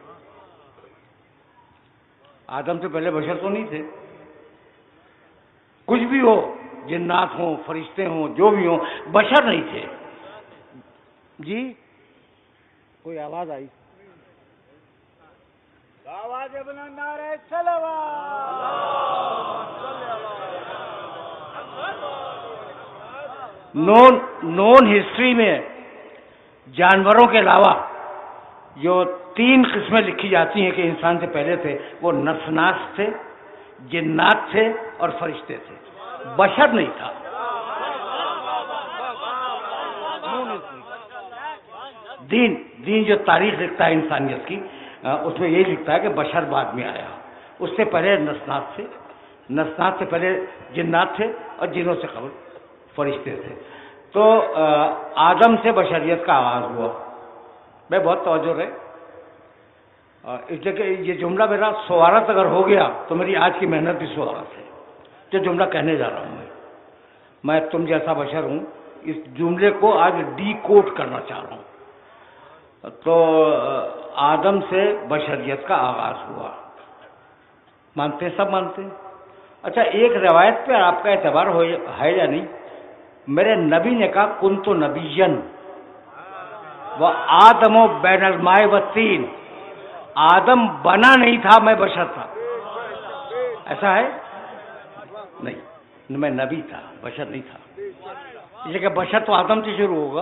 Speaker 1: آدم سے پہلے بشر تو نہیں تھے. کچھ بھی ہو, جنات ہوں, فرشتے ہوں, جو بھی ہوں, بشر نہیں تھے. جی کوئی آواز آئی؟
Speaker 2: آواز بلند آ رہے
Speaker 1: نون ہسٹری میں جانوروں کے علاوہ جو 3 قسمیں لکھی جاتی ہیں کہ انسان سے پہلے تھے, وہ نسناس تھے, جنات تھے اور فرشتے تھے. بشر نہیں تھا. دین جو تاریخ لکھتا ہے انسانیت کی, اس میں یہی لکھتا ہے کہ بشر بعد میں آیا. اس سے پہلے نسنات تھے, نسنات سے پہلے جنات تھے, اور جنوں سے قبل فرشتے تھے. تو آدم سے بشریت کا آغاز ہوا. میں بہت توجہ رہے, اس لیے کہ یہ جملہ میرا سوارت اگر ہو گیا تو میری آج کی محنت بھی سوارت ہے. جو جملہ کہنے جا رہا ہوں میں تم جیسا بشر ہوں, اس جملے کو آج ڈی کوڈ کرنا چاہ رہا ہوں. تو آدم سے بشریت کا آغاز ہوا. مانتے ہیں, سب مانتے ہیں. اچھا ایک روایت پہ آپ کا اعتبار ہے یا نہیں؟ میرے نبی نے کہا کنت نبیًا و آدم بین الماء والطین. آدم بنا نہیں تھا, میں بشر تھا. ایسا ہے نہیں, میں نبی تھا, بشر نہیں تھا. اس لیے کہ بشر تو آدم سے شروع ہوگا.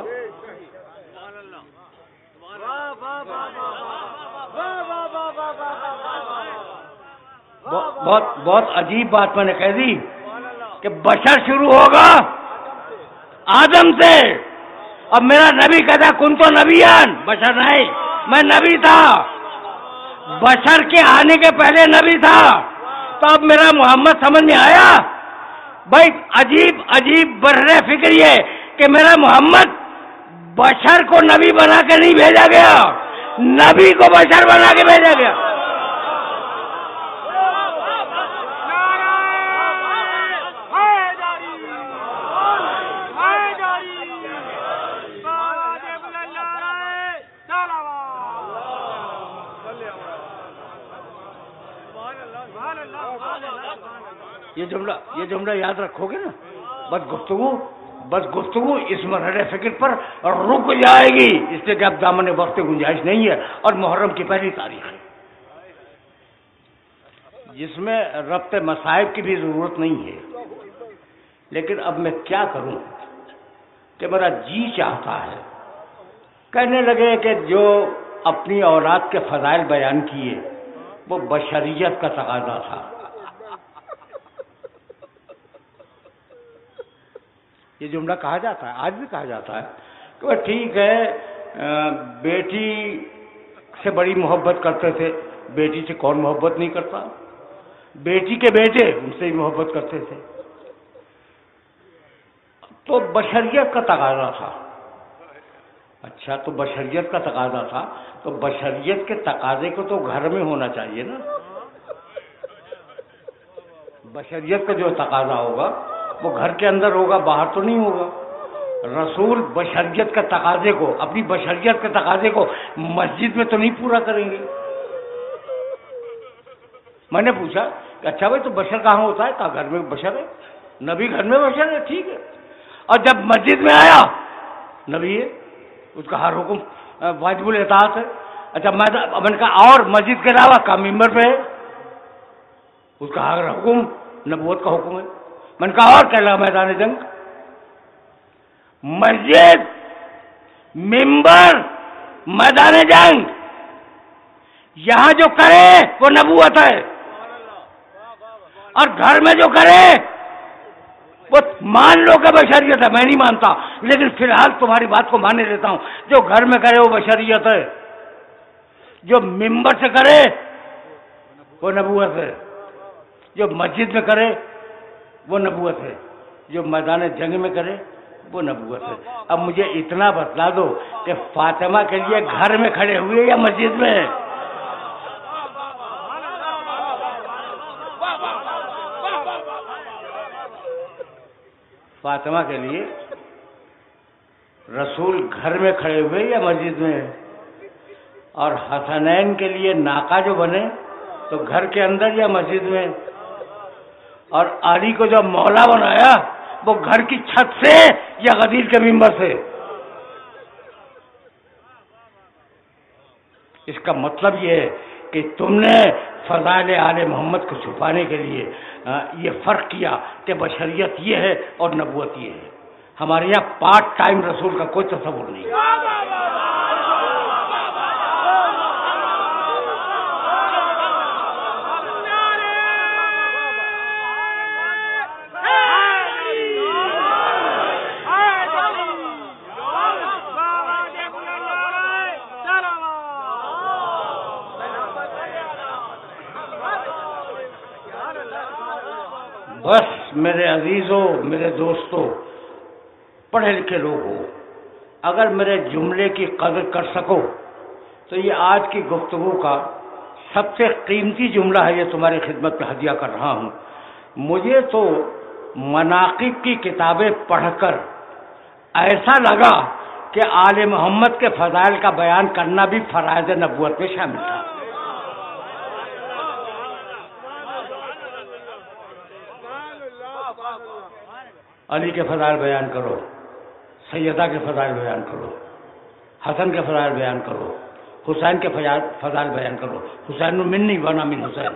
Speaker 1: بہت عجیب بات میں نے کہہ دی کہ بشر شروع ہوگا آدم سے, اب میرا نبی کہتا کن تو نبیان, بشر نہیں, میں نبی تھا. بشر کے آنے کے پہلے نبی تھا. تو اب میرا محمد سمجھ میں آیا؟ بھائی عجیب برے فکر یہ کہ میرا محمد بشر کو نبی بنا کے نہیں بھیجا گیا, نبی کو بشر بنا کے بھیجا گیا. یہ جملہ یاد رکھو گے نا, بس گفتگو اس مرحلے فکر پر رک جائے گی, اس لیے کہ اب دامن وقت گنجائش نہیں ہے, اور محرم کی پہلی تاریخ ہے جس میں ربط مصائب کی بھی ضرورت نہیں ہے. لیکن اب میں کیا کروں کہ میرا جی چاہتا ہے کہنے لگے کہ جو اپنی اولاد کے فضائل بیان کیے وہ بشریت کا تقاضا تھا. یہ جملہ کہا جاتا ہے, آج بھی کہا جاتا ہے کہ وہ ٹھیک ہے, بیٹی سے بڑی محبت کرتے تھے, بیٹی سے کون محبت نہیں کرتا, بیٹی کے بیٹے ان سے ہی محبت کرتے تھے. تو بشریت کا تقاضا تھا. اچھا تو بشریت کا تقاضا تھا, تو بشریت کے تقاضے کو تو گھر میں ہونا چاہیے نا. بشریت کا جو تقاضا ہوگا وہ گھر کے اندر ہوگا, باہر تو نہیں ہوگا. رسول بشریت کے تقاضے کو, اپنی بشریت کے تقاضے کو مسجد میں تو نہیں پورا کریں گے. میں نے پوچھا کہ اچھا بھائی تو بشر کہاں ہوتا ہے؟ کہا گھر میں بشر ہے، نبی گھر میں بشر ہے، ٹھیک ہے۔ اور جب مسجد میں آیا نبی ہے، اس کا ہر حکم واجب الاطاعت ہے۔ اچھا میں نے کہا اور مسجد کے علاوہ کا ممبر پہ ہے، اس کا ہر حکم نبوت کا حکم ہے۔ میں نے کہا اور کہنے لگا میدان جنگ، مسجد، ممبر، میدان جنگ، یہاں جو کرے وہ نبوت ہے، اور گھر میں جو کرے وہ مان لو کہ بشریت ہے۔ میں نہیں مانتا، لیکن فی الحال تمہاری بات کو ماننے لیتا ہوں، جو گھر میں کرے وہ بشریت ہے، جو ممبر سے کرے وہ نبوت ہے، جو مسجد میں کرے وہ نبوت ہے، جو میدان جنگ میں کرے وہ نبوت ہے۔ اب مجھے اتنا بتلا دو کہ فاطمہ کے لیے گھر میں کھڑے ہوئے یا مسجد میں؟ فاطمہ کے لیے رسول گھر میں کھڑے ہوئے یا مسجد میں؟ اور حسنین کے لیے ناقہ جو بنے تو گھر کے اندر یا مسجد میں؟ اور علی کو جو مولا بنایا وہ گھر کی چھت سے یا غدیر کے ممبر سے؟ اس کا مطلب یہ ہے کہ تم نے فضائل آل محمد کو چھپانے کے لیے یہ فرق کیا کہ بشریت یہ ہے اور نبوت یہ ہے۔ ہمارے یہاں پارٹ ٹائم رسول کا کوئی تصور نہیں ہے۔ بس میرے عزیزوں، میرے دوستوں، پڑھے لکھے لوگ ہو، اگر میرے جملے کی قدر کر سکو تو یہ آج کی گفتگو کا سب سے قیمتی جملہ ہے، یہ تمہاری خدمت میں ہدیہ کر رہا ہوں۔ مجھے تو مناقب کی کتابیں پڑھ کر ایسا لگا کہ آل محمد کے فضائل کا بیان کرنا بھی فرائض نبوت میں شامل تھا۔ علی کے فضائل بیان کرو، سیدہ کے فضائل بیان کرو، حسن کے فضائل بیان کرو، حسین کے فضائل بیان کرو۔ حسین منی وانا من حسین،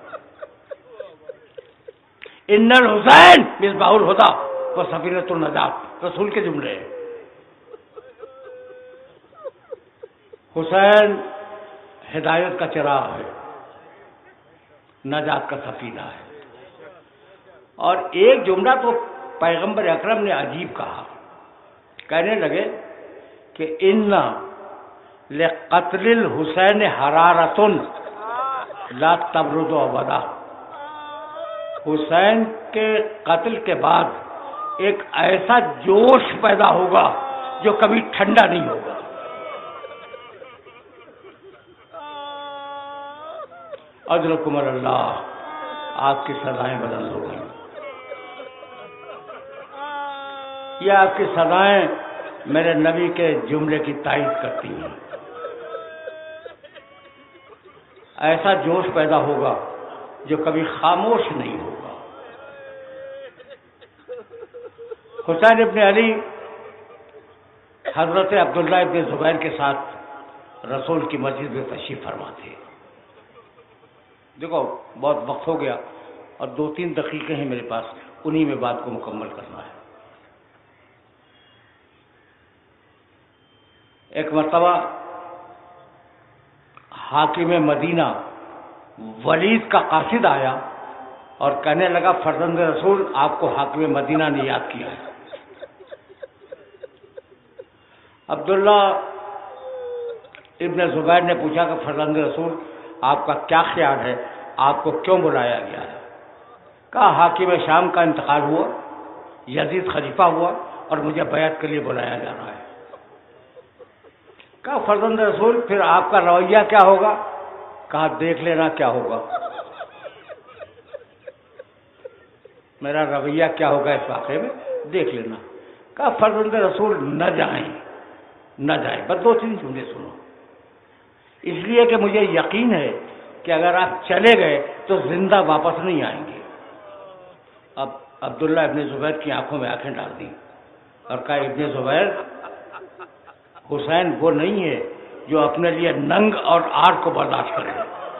Speaker 1: ان الحسین مصباح الہدی و سفینۃ النجات، رسول کے جملے ہیں۔ حسین ہدایت کا چراغ ہے، نجات کا سفینہ ہے۔ اور ایک جملہ تو پیغمبر اکرم نے عجیب کہا، کہنے لگے کہ ان لقتل الحسین حرارۃ لا تبرد ابدا، حسین کے قتل کے بعد ایک ایسا جوش پیدا ہوگا جو کبھی ٹھنڈا نہیں ہوگا۔ اجرکم اللہ، آپ کی سزائیں بلند ہو گئی۔ یہ آپ کی سزائیں میرے نبی کے جملے کی تائید کرتی ہیں۔ ایسا جوش پیدا ہوگا جو کبھی خاموش نہیں ہوگا۔ حسین ابن علی حضرت عبداللہ ابن زبیر کے ساتھ رسول کی مسجد میں تشریف فرما تھے۔ دیکھو بہت وقت ہو گیا اور 2-3 دقیقے ہیں میرے پاس، انہی میں بات کو مکمل کرنا ہے۔ ایک مرتبہ حاکم مدینہ ولید کا قاصد آیا اور کہنے لگا فرزند رسول آپ کو حاکم مدینہ نے یاد کیا ہے۔ عبداللہ ابن زبیر نے پوچھا کہ فرزند رسول آپ کا کیا خیال ہے، آپ کو کیوں بلایا گیا ہے؟ کہا حاکم شام کا انتقال ہوا، یزید خلیفہ ہوا اور مجھے بیعت کے لیے بلایا جا رہا ہے۔ کہا فرزند رسول پھر آپ کا رویہ کیا ہوگا؟ کہا دیکھ لینا کیا ہوگا، میرا رویہ کیا ہوگا اس واقعے میں، دیکھ لینا۔ کہا فرزند رسول نہ جائیں، نہ جائیں، بس 2-3 جملے سنو، اس لیے کہ مجھے یقین ہے کہ اگر آپ چلے گئے تو زندہ واپس نہیں آئیں گے۔ اب عبداللہ ابن زبیر کی آنکھوں میں آنکھیں ڈال دی اور کہا ابن زبیر، حسین وہ نہیں ہے جو اپنے لیے ننگ اور آر کو برداشت کرے۔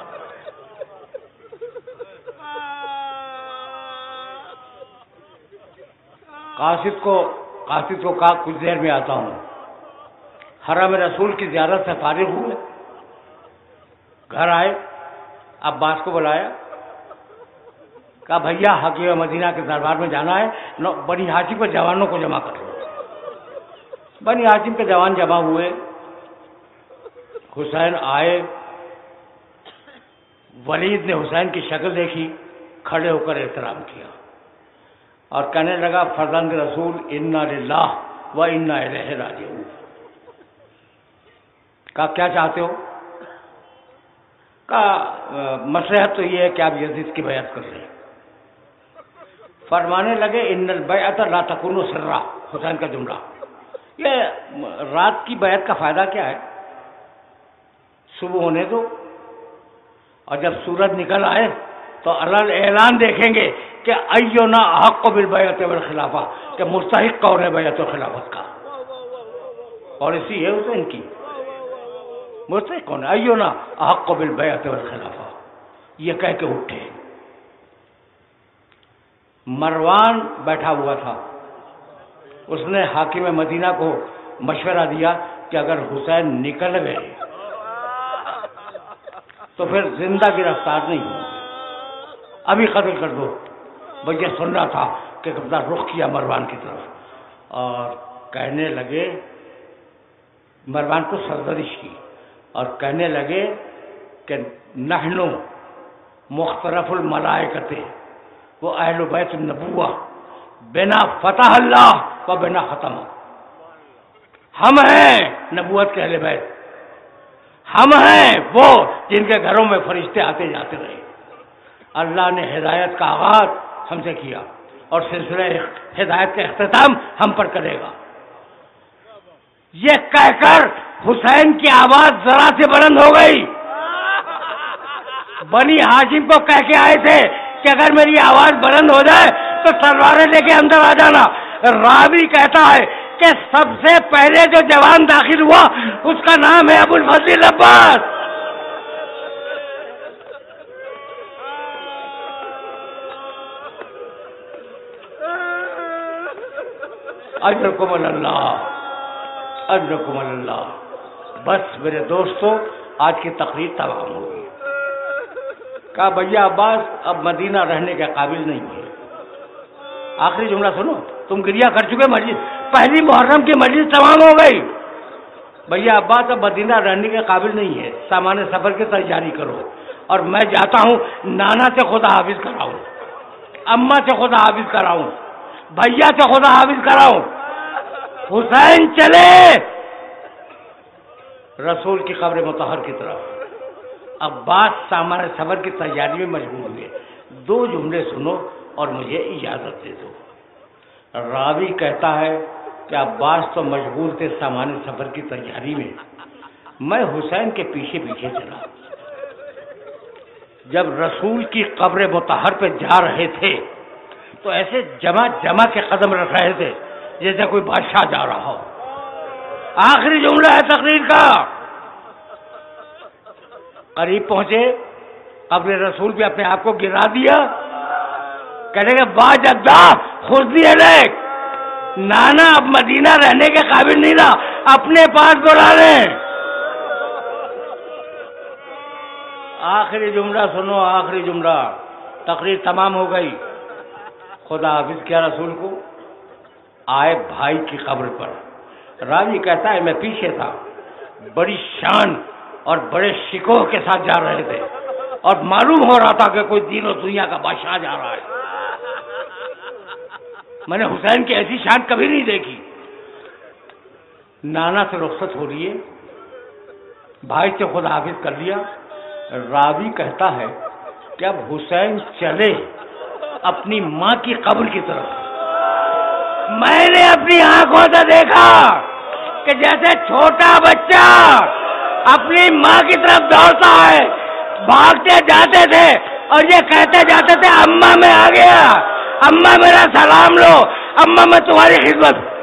Speaker 1: قاصد کو کہا کچھ دیر میں آتا ہوں۔ حرم رسول کی زیارت سے فارغ ہوئے، گھر آئے، عباس کو بلایا، کہا بھیا حکیم مدینہ کے دربار میں جانا ہے، بنی ہاشم کے جوانوں کو جمع کر لو۔ بنی ہاشم کے جوان جمع ہوئے، حسین آئے، ولید نے حسین کی شکل دیکھی، کھڑے ہو کر احترام کیا اور کہنے لگا فرزند رسول انا للہ و انا الیہ راجعون۔ کہا کیا چاہتے ہو؟ کہا مصلحت تو یہ ہے کہ آپ یزید کی بیعت کر لیں۔ فرمانے لگے ان البیعۃ لا تکون سرا، حسین کا جملہ، یہ رات کی بیعت کا فائدہ کیا ہے؟ صبح ہونے دو اور جب سورج نکل آئے تو اللہ اعلان دیکھیں گے کہ اینا احق بالبیعۃ والخلافہ، کہ مستحق کون ہے بیعت و خلافت کا، اور اسی ہے حسین کی، مستحق کون ہے، اینا احق بالبیعۃ والخلافہ۔ یہ کہہ کے اٹھے۔ مروان بیٹھا ہوا تھا، اس نے حاکم مدینہ کو مشورہ دیا کہ اگر حسین نکل گئے تو پھر زندہ گرفتار نہیں ہوں گے، ابھی قتل کر دو۔ بھیا سن رہا تھا کہ اپنا رخ کیا مروان کی طرف اور کہنے لگے، مروان کو سرزنش کی اور کہنے لگے کہ نحن مختلف الملائکۃ وہ اہل بیت النبوہ بنا فتح اللہ و بنا ختم، ہم ہیں نبوت کے اہل بیت، ہم ہیں وہ جن کے گھروں میں فرشتے آتے جاتے رہے۔ اللہ نے ہدایت کا آغاز ہم سے کیا اور سلسلہ ہدایت کا اختتام ہم پر کرے گا۔ یہ کہہ کر حسین کی آواز ذرا سے بلند ہو گئی۔ بنی ہاشم کو کہہ کے آئے تھے کہ اگر میری آواز بلند ہو جائے تو تلواریں لے کے اندر آ جانا۔ راوی کہتا ہے کہ سب سے پہلے جو جوان داخل ہوا اس کا نام ہے ابو الفضل عباس۔ اجرکم اللہ، اجرکم اللہ۔ بس میرے دوستو آج کی تقریر تمام ہوگی۔ کہا بھیا عباس اب مدینہ رہنے کے قابل نہیں ہے۔ آخری جملہ سنو، تم گریہ کر چکے، مجلس پہلی محرم کی مجلس تمام ہو گئی۔ بھیا عباس اب مدینہ رہنے کے قابل نہیں ہے، سامان سفر کی تیاری کرو اور میں جاتا ہوں نانا سے خدا حافظ کراؤں، اماں سے خدا حافظ کراؤں، بھیا سے خدا حافظ کراؤں۔ حسین چلے رسول کی قبر مطہر کی طرف۔ عباس سامان سفر کی تیاری میں مشغول ہوئے۔ دو جملے سنو اور مجھے اجازت دے دو۔ راوی کہتا ہے کہ عباس تو مشغول تھے سامان سفر کی تیاری میں حسین کے پیچھے پیچھے چلا۔ جب رسول کی قبر مطہر پہ جا رہے تھے تو ایسے جمع کے قدم رکھ رہے تھے جیسے کوئی بادشاہ جا رہا ہو۔ آخری جملہ ہے تقریر کا۔ قریب پہنچے، قبر رسول بھی اپنے آپ کو گرا دیا، کہنے کہ با جدہ خود الیک، نانا اب مدینہ رہنے کے قابل نہیں رہا، اپنے پاس بلا لیں۔ آخری جملہ سنو، آخری جملہ، تقریر تمام ہو گئی۔ خدا حافظ کیا رسول کو، آئے بھائی کی قبر پر۔ راوی کہتا ہے میں پیچھے تھا، بڑی شان اور بڑے شکوہ کے ساتھ جا رہے تھے اور معلوم ہو رہا تھا کہ کوئی دین و دنیا کا بادشاہ جا رہا ہے۔ میں نے حسین کی ایسی شان کبھی نہیں دیکھی۔ نانا سے رخصت ہو لیے، بھائی سے خدا حافظ کر لیا۔ راوی کہتا ہے کہ اب حسین چلے اپنی ماں کی قبر کی طرف۔ میں نے اپنی آنکھوں سے دیکھا کہ جیسے چھوٹا بچہ اپنی ماں کی طرف دوڑتا ہے، بھاگتے جاتے تھے اور یہ کہتے جاتے تھے اماں میں آ گیا، اماں میرا سلام لو، اماں میں تمہاری خدمت.